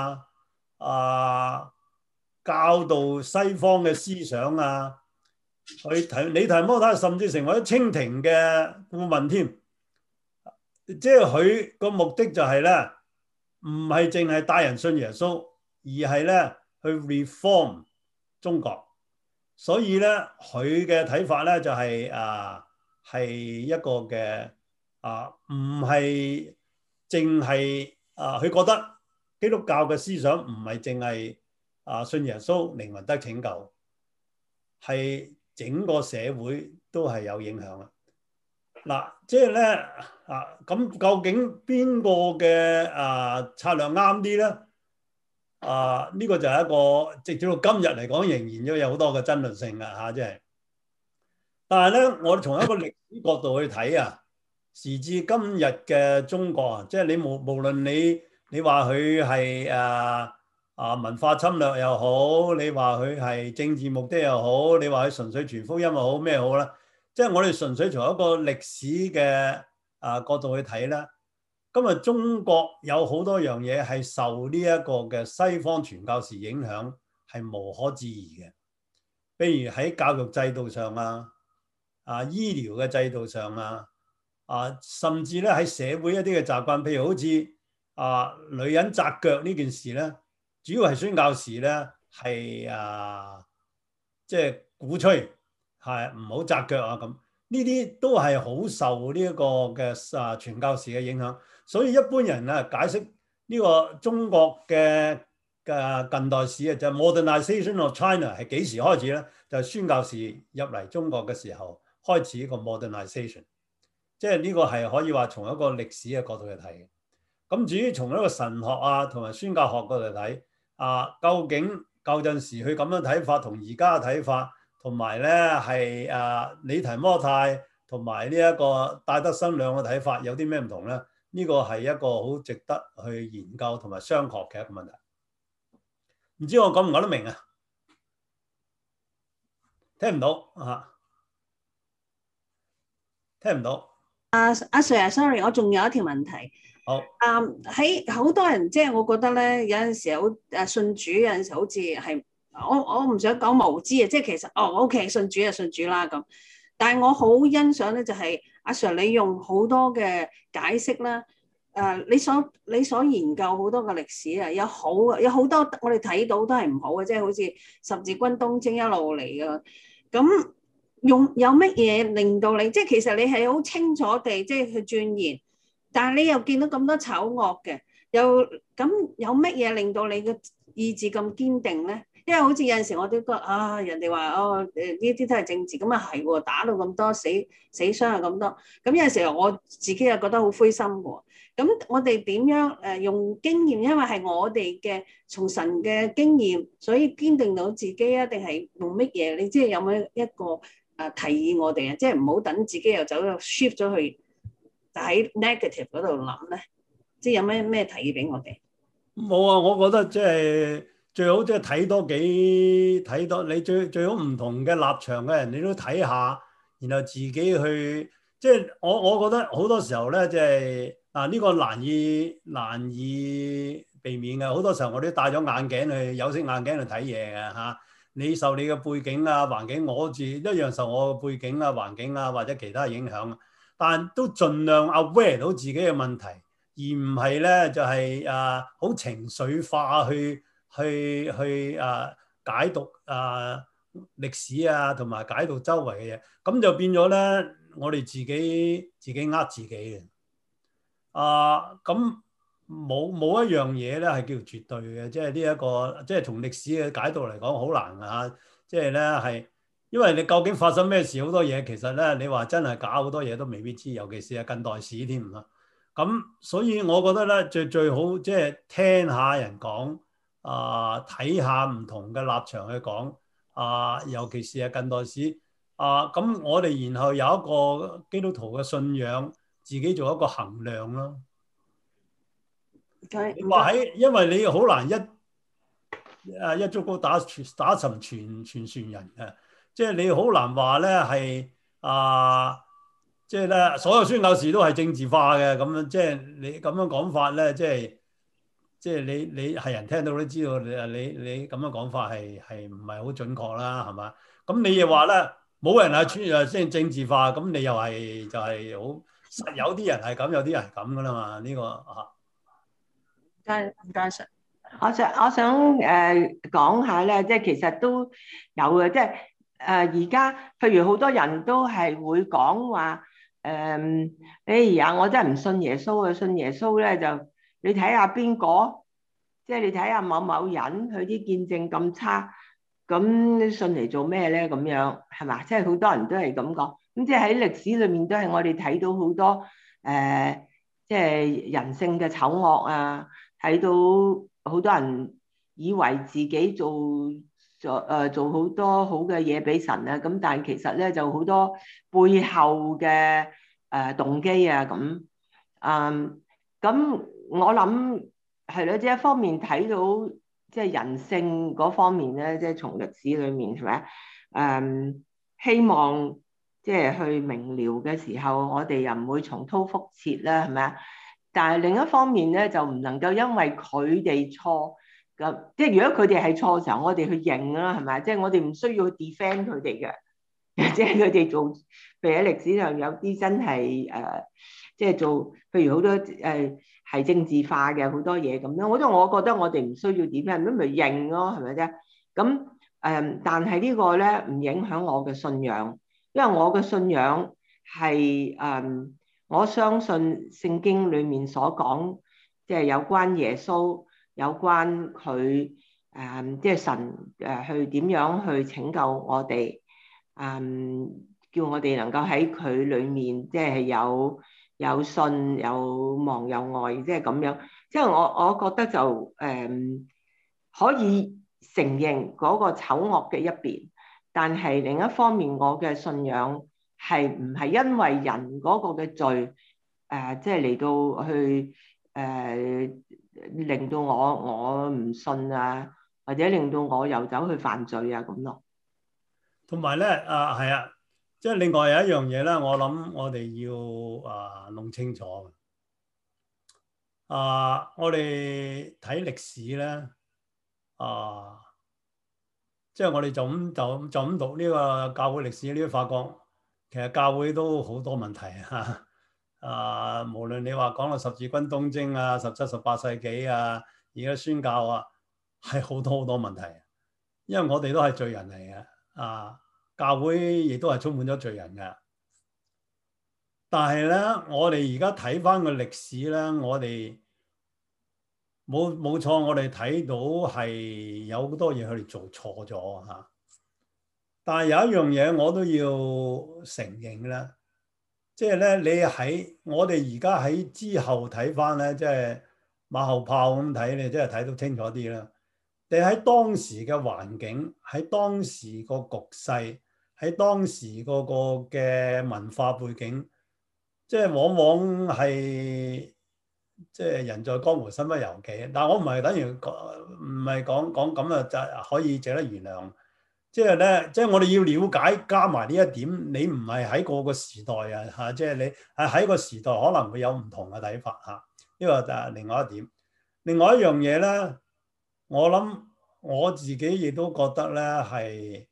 教導西方嘅思想啊。李提摩太甚至成為咗清廷嘅顧問添，即係佢個目的就係咧，唔係淨係帶人信耶穌，而係咧去 reform 中國。所以咧，佢嘅睇法咧就係係一個嘅唔係淨係佢覺得基督教嘅思想唔係淨係信耶穌靈魂得拯救，係整個社會都係有影響啊！嗱，即係咧咁究竟邊個嘅策略啱啲咧？呢個就係一個直至到今日嚟講，仍然都有好多嘅爭論性啊！即係，但係咧，我從一個歷史角度去睇時至今日嘅中國即係你無論你話佢係文化侵略又好，你話佢係政治目的又好，你話佢純粹傳福音又好，咩好啦？即係我哋純粹從一個歷史嘅角度去睇咧，今日中國有好多樣嘢係受呢一個嘅西方傳教士影響，係無可置疑嘅。譬如喺教育制度上醫療嘅制度上甚至咧喺社會一啲嘅習慣，譬如好似女人紮腳呢件事咧。主要係宣教士咧，係即係鼓吹係唔好紮腳咁，呢啲都係好受呢一個嘅傳教士嘅影響。所以一般人解釋呢個中國嘅近代史就係 modernization of China 係幾時開始咧？就係宣教士入嚟中國嘅時候開始一個 modernization，即係呢個係可以話從一個歷史嘅角度去睇嘅。咁至於從一個神學同埋宣教學角度嚟睇。究竟舊陣時佢咁樣睇法同而家嘅睇法，同埋咧係李提摩太同埋呢一個戴德生兩個睇法有啲咩唔同咧？呢個係一個好值得去研究同埋商榷嘅一個問題。唔知我講唔講得明啊？聽唔到聽唔到。 阿 Sir，sorry， 我仲有一條問題。 好。 喺好多人即係我覺得咧，有陣時好信主，有陣時好似係我唔想講無知即係其實OK 信主就信主啦咁。但係我好欣賞咧，就係阿 Sir 你用好多嘅解釋啦，你所研究好多嘅歷史有好多我哋睇到都係唔好嘅，即係好似十字軍東征一路嚟嘅咁。有乜嘢令到你即係其實你係好清楚地即係去鑽研，但係你又見到咁多醜惡嘅，有乜嘢令到你嘅意志咁堅定咧？因為好似有陣時我都覺得人哋話呢啲都係政治，咁係喎，打到咁多死傷咁多，咁有陣時我自己又覺得好灰心喎。 咁我哋點樣用經驗？因為係我哋嘅從神嘅經驗，所以堅定到自己啊，定係用乜嘢？你即係有冇一個提議我哋啊？即係唔好等自己又走咗 shift 咗去喺 negative 嗰度諗咧。即係有咩提議俾我哋？ 冇啊，我覺得即係最好即係睇多你最好唔同嘅立場嘅人，你都睇下，然後自己去即係我覺得好多時候咧，即係呢個難以避免嘅。好多時候我都戴咗眼鏡去有色眼鏡去睇嘢嘅嚇。你受你嘅背景啊環境，我自一樣受我嘅背景啊環境啊或者其他影響，但都盡量 aware 到自己嘅問題。而唔係咧，就係好情緒化去解讀歷史啊，同埋解讀周圍嘅嘢，咁就變咗咧，我哋自己呃自己嘅。咁冇一樣嘢咧係叫絕對嘅，即係呢一個即係從歷史嘅解讀嚟講好難啊！即係咧係因為你究竟發生咩事好多嘢，其實咧你話真係假好多嘢都未必知，尤其是係近代史添啦。咁所以我覺得咧最好即係聽下人講睇下唔同嘅立場去講尤其是係近代史咁我哋然後有一個基督徒嘅信仰，自己做一個衡量咯。你話因為你好難一竹篙打沉全船人嘅，即係你好難話咧係即係咧，所有宣教士都係政治化嘅咁樣，即係你咁樣講法咧，即係你係人聽到都知道，你咁樣講法係唔係好準確啦，係嘛？咁你又話咧，冇人係即係政治化，咁你又係就係好實有啲人係咁，有啲人係咁噶啦嘛？呢個唔該晒。 我想講下咧，即係其實都有嘅，即係而家譬如好多人都係會講話。我真係唔信耶穌啊！信耶穌咧就你睇下邊個，即係你睇下某某人佢啲見證咁差，咁信嚟做咩咧？咁樣係嘛？即係好多人都係咁講。咁即係喺歷史裏面都係我哋睇到好多即係人性嘅醜惡啊！睇到好多人以為自己做好多好嘅嘢俾神啊，咁但係其實咧就好多背後嘅動機啊咁，咁我諗係咯，即係一方面睇到即係人性嗰方面咧，即係從歷史裏面係咪希望即係去明瞭嘅時候，我哋又唔會重蹈覆轍啦，係咪啊？但係另一方面咧，就唔能夠因為佢哋錯。咁即係如果佢哋係錯嘅時候，我哋去認啦，係咪？即係我哋唔需要去 defend 佢哋嘅，即係佢哋做，譬如喺歷史上有啲真係即係做，譬如好多係政治化嘅好多嘢咁樣。我覺得我哋唔需要 defend，咁咪認咯，係咪啫？咁但係呢個咧唔影響我嘅信仰，因為我嘅信仰係我相信聖經裡面所講，即係有關耶穌。有關佢即係神去點樣去拯救我哋，叫我哋能夠喺佢裏面即係有信有望有愛，即係咁樣。即係我覺得就可以承認嗰個醜惡嘅一邊，但係另一方面我嘅信仰係唔係因為人嗰個嘅罪即係嚟到去令到我唔信啊，或者令到我又走去犯罪啊咁咯。同埋咧係啊，即係另外有一樣嘢咧，我諗我哋要弄清楚我哋睇歷史咧即係我哋就咁讀呢個教會歷史，呢啲發覺其實教會都好多問題無論你話講到十字軍東征啊、17、18世紀啊，而家宣教係好多問題，因為我哋都係罪人嚟嘅教會亦都係充滿咗罪人嘅。但係咧，我哋而家睇翻個歷史咧，我哋冇錯，我哋睇到係有好多嘢佢哋做錯咗但係有一樣嘢我都要承認啦。 即係咧，你喺我哋而家喺之後睇翻咧，即係馬後炮咁睇，你真係睇到清楚啲啦。你喺當時嘅環境，喺當時個局勢，喺當時嗰個嘅文化背景，即係往往係即係人在江湖身不由己。但係我唔係等於唔係講咁啊，就可以值得原諒。即係咧，即係我哋要了解加埋呢一點，你唔係喺個時代啊嚇，即係你係喺個時代可能會有唔同嘅睇法嚇。呢個就係另外一點。另外一樣嘢咧，我諗我自己亦都覺得咧係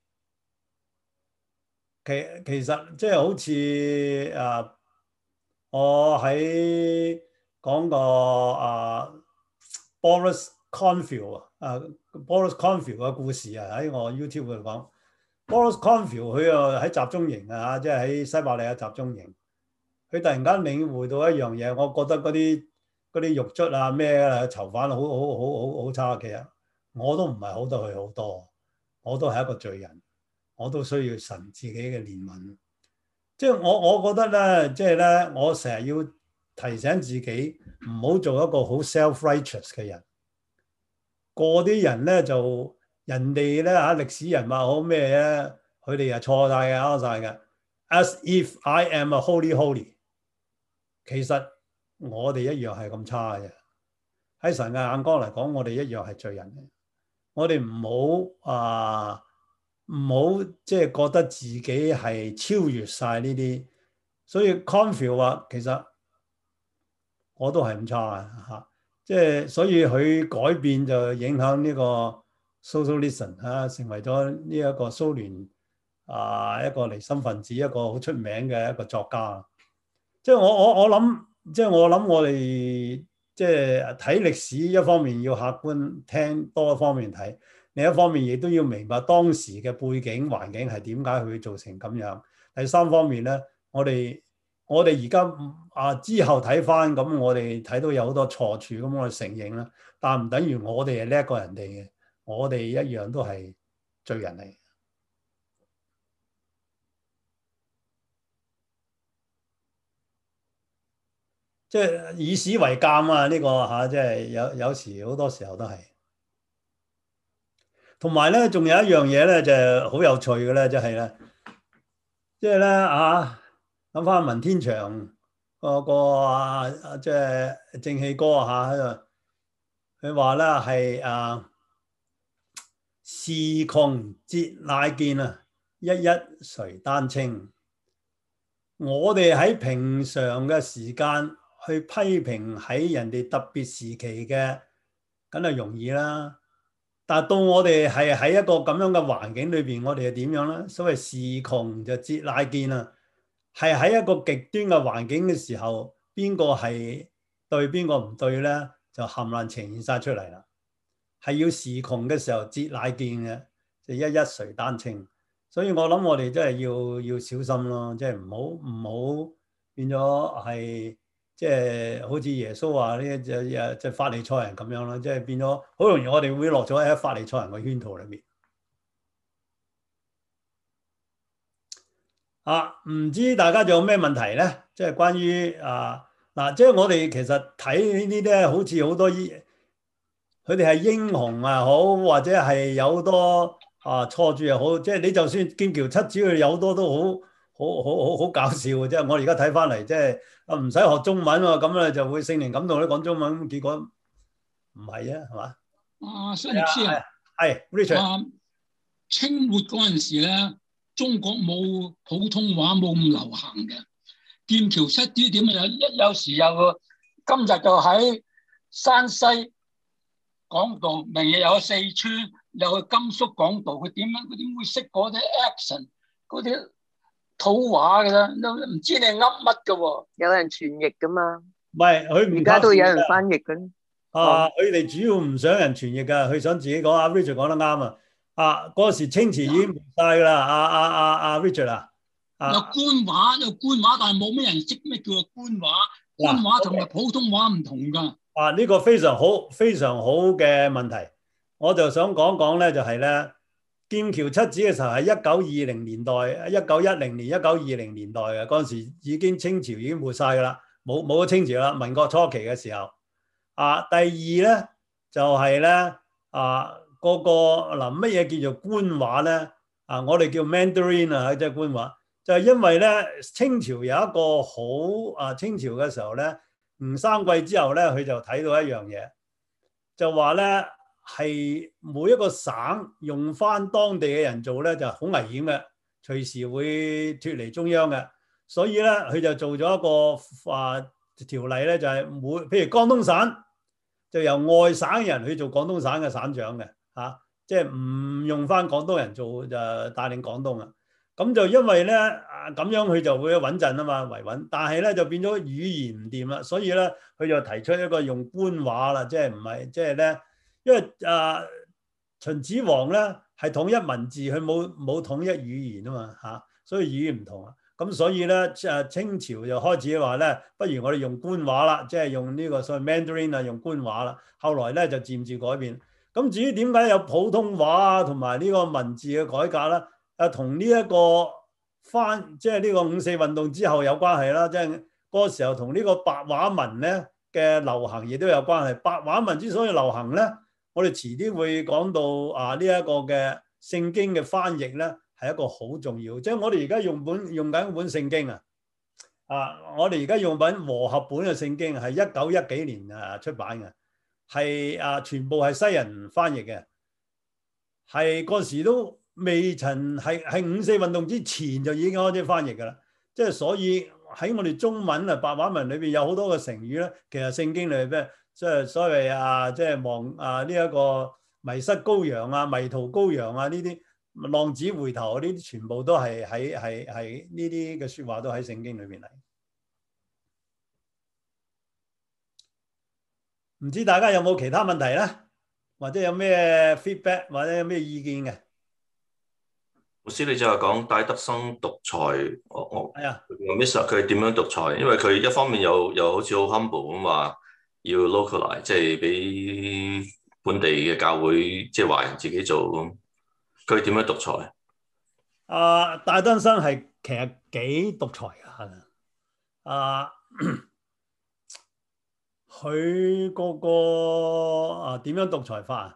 其實即係好似我喺講個Boris Cornfield Boris Cornfield 嘅故事啊，喺我 YouTube 度講 Boris Cornfield 佢又喺集中營啊，即係喺西伯利亞集中營，佢突然間領會到一樣嘢，我覺得嗰啲獄卒啊咩啊囚犯好差嘅，其實我都唔係好得佢好多，我都係一個罪人，我都需要神自己嘅憐憫。即係我覺得咧，即係咧，我成日要提醒自己唔好做一個好 self-righteous 嘅人。嗰啲人咧就人哋咧嚇歷史人物好咩咧，佢哋又錯晒嘅，啱晒嘅。As if I am a holy， 其實我哋一樣係咁差嘅。喺神嘅眼光嚟講，我哋一樣係罪人嘅。我哋唔好即係覺得自己係超越晒呢啲。所以 Cornfield 話其實我都係咁差嘅嚇。即係所以佢改變就影響呢個 socialism 嚇，成為咗呢一個蘇聯一個離心分子，一個好出名嘅一個作家。即係我諗，即係我諗我哋即係睇歷史，一方面要客觀聽，多一方面睇，另一方面亦都要明白當時嘅背景環境係點解佢會造成咁樣。第三方面咧，我哋而家之後睇翻，咁我哋睇到有好多錯處，咁我哋承認啦。但唔等於我哋係叻過人哋嘅，我哋一樣都係罪人嚟。即係以史為鑑啊！呢個嚇，即係有時好多時候都係。同埋咧，仲有一樣嘢咧，就係好有趣嘅咧，就係咧，即係咧諗翻文天祥。即係正氣歌嚇喺度，佢話咧係時窮節乃見啊，一一垂丹青。我哋喺平常嘅時間去批評喺人哋特別時期嘅，梗係容易啦。但係到我哋係喺一個咁樣嘅環境裏邊，我哋係點樣咧？所謂時窮就節乃見啊！係喺一個極端嘅環境嘅時候，邊個係對邊個唔對咧，就冚唪唥呈現晒出嚟啦。係要時窮嘅時候節乃見嘅，就一一垂丹青。所以我諗我哋真係要小心咯，即係唔好變咗係即係好似耶穌話呢隻法利賽人咁樣咯，即係變咗好容易我哋會落咗喺法利賽人嘅圈套裏面。唔知大家仲有咩問題咧？即係關於即係我哋其實睇呢啲咧，好似好多佢哋係英雄啊，好或者係有好多錯處又好，即係你就算劍橋七子佢有好多都好搞笑嘅，即係我而家睇翻嚟，即係唔使學中文喎，咁咧就會聖靈感動你講中文，結果唔係啊，係嘛？ 孫律師啊， 係 Richard。 清末嗰陣時咧，中國冇普通話冇咁流行嘅，劍橋七子點啊？有時有今日就喺山西講道，明日有四川，又去甘肅講道，佢點會識嗰啲 accent 嗰啲土話嘅咧？都唔知你噏乜嘅喎？ 有人傳譯噶嘛？ 唔係佢而家都有人翻譯嘅。 佢哋主要唔想人傳譯㗎，佢想自己講。Richard 講得啱啊！嗰時清詞已經冇晒㗎啦。Richard 有官話，但係冇咩人識咩叫做官話。官話同埋普通話唔同㗎。 呢個非常好嘅問題，我就想講咧，就係咧， 劍橋七子嘅時候係1920年代、1910年、1920年代嘅嗰陣時，已經清朝已經沒晒㗎啦，冇咗清朝啦。民國初期嘅時候，第二咧就係咧嗰個嗱乜嘢叫做官話咧？我哋叫 Mandarin 啊，即係官話，就係因為咧清朝有一個好清朝嘅時候咧，吳三桂之後咧，佢就睇到一樣嘢，就話咧。係每一個省用翻當地嘅人做咧，就好危險嘅，隨時會脫離中央嘅。所以咧，佢就做咗一個條例咧，就係譬如廣東省就由外省人去做廣東省嘅省長嘅，即係唔用翻廣東人做就帶領廣東啊。咁就因為咧咁樣佢就會穩陣啊嘛，維穩。但係咧就變咗語言唔掂啦，所以咧佢就提出一個用官話啦，即係唔係即係咧。因為秦始皇咧係統一文字，佢冇統一語言啊嘛，所以語言唔同啊。咁所以咧清朝就開始話咧，不如我哋用官話啦，即係用呢個所謂 Mandarin 用官話啦。後來咧就漸漸改變。咁至於點解有普通話同埋呢個文字嘅改革咧？同呢一個即係呢個五四運動之後有關係啦，即係嗰個時候同呢個白話文咧嘅流行亦都有關係。白話文之所以流行咧，我哋遲啲會講到呢一個嘅聖經嘅翻譯咧，係一個好重要。即係我哋而家用緊本聖經我哋而家用緊和合本嘅聖經係1910幾年出版嘅，係全部係西人翻譯嘅，係嗰時都未曾係五四運動之前就已經開始翻譯㗎啦。即係所以喺我哋中文白話文裏邊有好多嘅成語咧，其實聖經裏邊。即係所謂即係望呢一個迷失羔羊迷途羔羊呢啲浪子回頭呢啲，全部都係呢啲嘅説話都喺聖經裏邊嚟。唔知大家有冇其他問題咧，或者有咩 feedback 或者有咩意見嘅？ 老師，你就係講戴德生獨裁，我miss 佢點樣獨裁？因為佢一方面又好似好 humble 咁話。要 localize， 即係俾本地嘅教會，即係華人自己做咁。佢點樣獨裁？ 戴德生係其實幾獨裁㗎。佢嗰個點樣獨裁法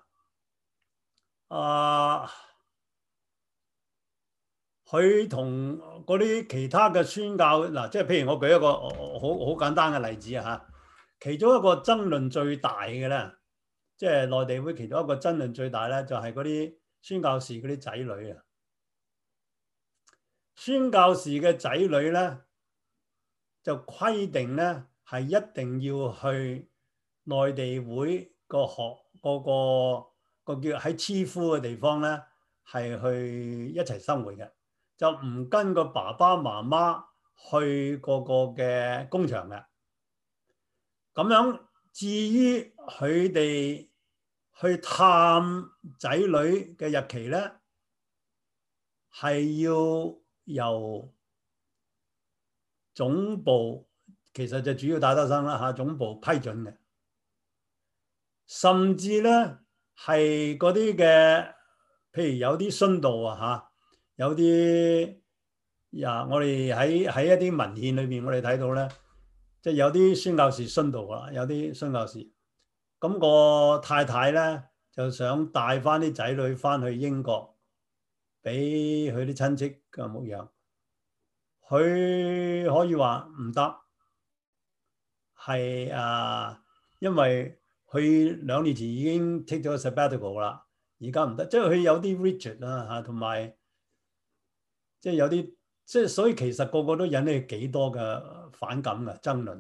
佢同嗰啲其他嘅宣教即係譬如我舉一個好簡單嘅例子其中一個爭論最大嘅咧，即係內地會其中一個爭論最大咧，就係嗰啲宣教士嗰啲仔女啊。宣教士嘅仔女咧，就規定咧係一定要去內地會個叫喺黐夫嘅地方咧，係去一齊生活嘅，就唔跟個爸爸媽媽去個嘅工場嘅。咁樣，至於佢哋去探仔女嘅日期咧，係要由總部，其實就主要戴德生啦總部批准嘅。甚至咧係嗰啲嘅，譬如有啲殉道有啲我哋喺一啲文獻裏邊，我哋睇到咧。即係有啲宣教士殉道啦，有啲宣教士，咁個太太咧就想帶翻啲仔女翻去英國，俾佢啲親戚嘅牧養。佢可以話唔得，係因為佢2年前已經 take 咗個 sabbatical 啦，而家唔得，即係佢有啲 rigid 啦同埋即係有啲。即係所以其實個個都引起幾多嘅反感嘅爭論。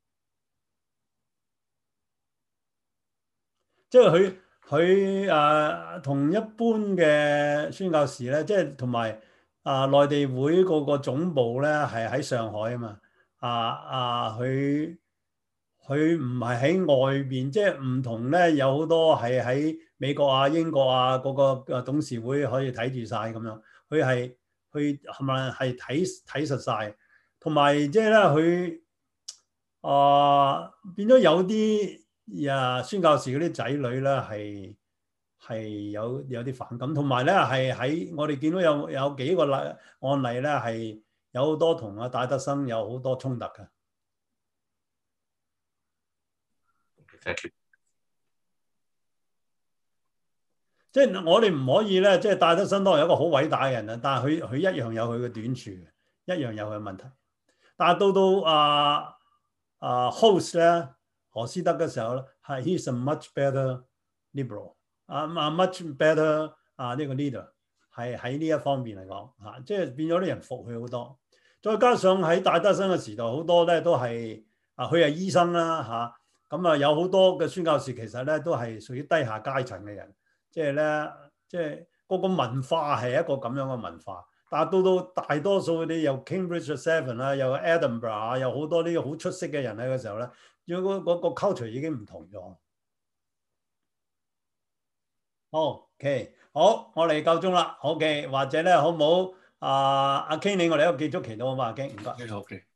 即係佢同一般嘅宣教士咧，即係同埋內地會個總部咧係喺上海啊嘛。佢唔係喺外邊，即係唔同咧，有好多係喺美國英國嗰個董事會可以睇住晒咁樣。佢係。佢係咪係睇實晒？同埋即係咧，佢變咗有啲宣教士嗰啲仔女咧係有啲反感，同埋咧係喺我哋見到有幾個案例咧係有好多同阿戴德生有好多衝突嘅。 Thank you。 即係我哋唔可以咧，即係戴德生當係一個好偉大嘅人啊，但係佢一樣有佢嘅短處，一樣有佢嘅問題。但係到host 咧何斯德嘅時候咧，係 he's a much better liberal much better 呢個 leader 係喺呢一方面嚟講嚇，即係變咗啲人服佢好多。再加上喺戴德生嘅時代，好多咧都係佢係醫生啦嚇，咁有好多嘅宣教士其實咧都係屬於低下階層嘅人。即係咧，即係嗰個文化係一個咁樣嘅文化，但係到大多數嗰啲有 Cambridge 7啦，有 Edinburgh 啊，有好多呢個好出色嘅人喺嘅時候咧，如果嗰個 culture 已經唔同咗。OK， 好，我哋夠鐘啦。OK，或者咧好唔好？阿 King 你我哋一個結束祈禱好嘛？阿 King，唔該。 OK。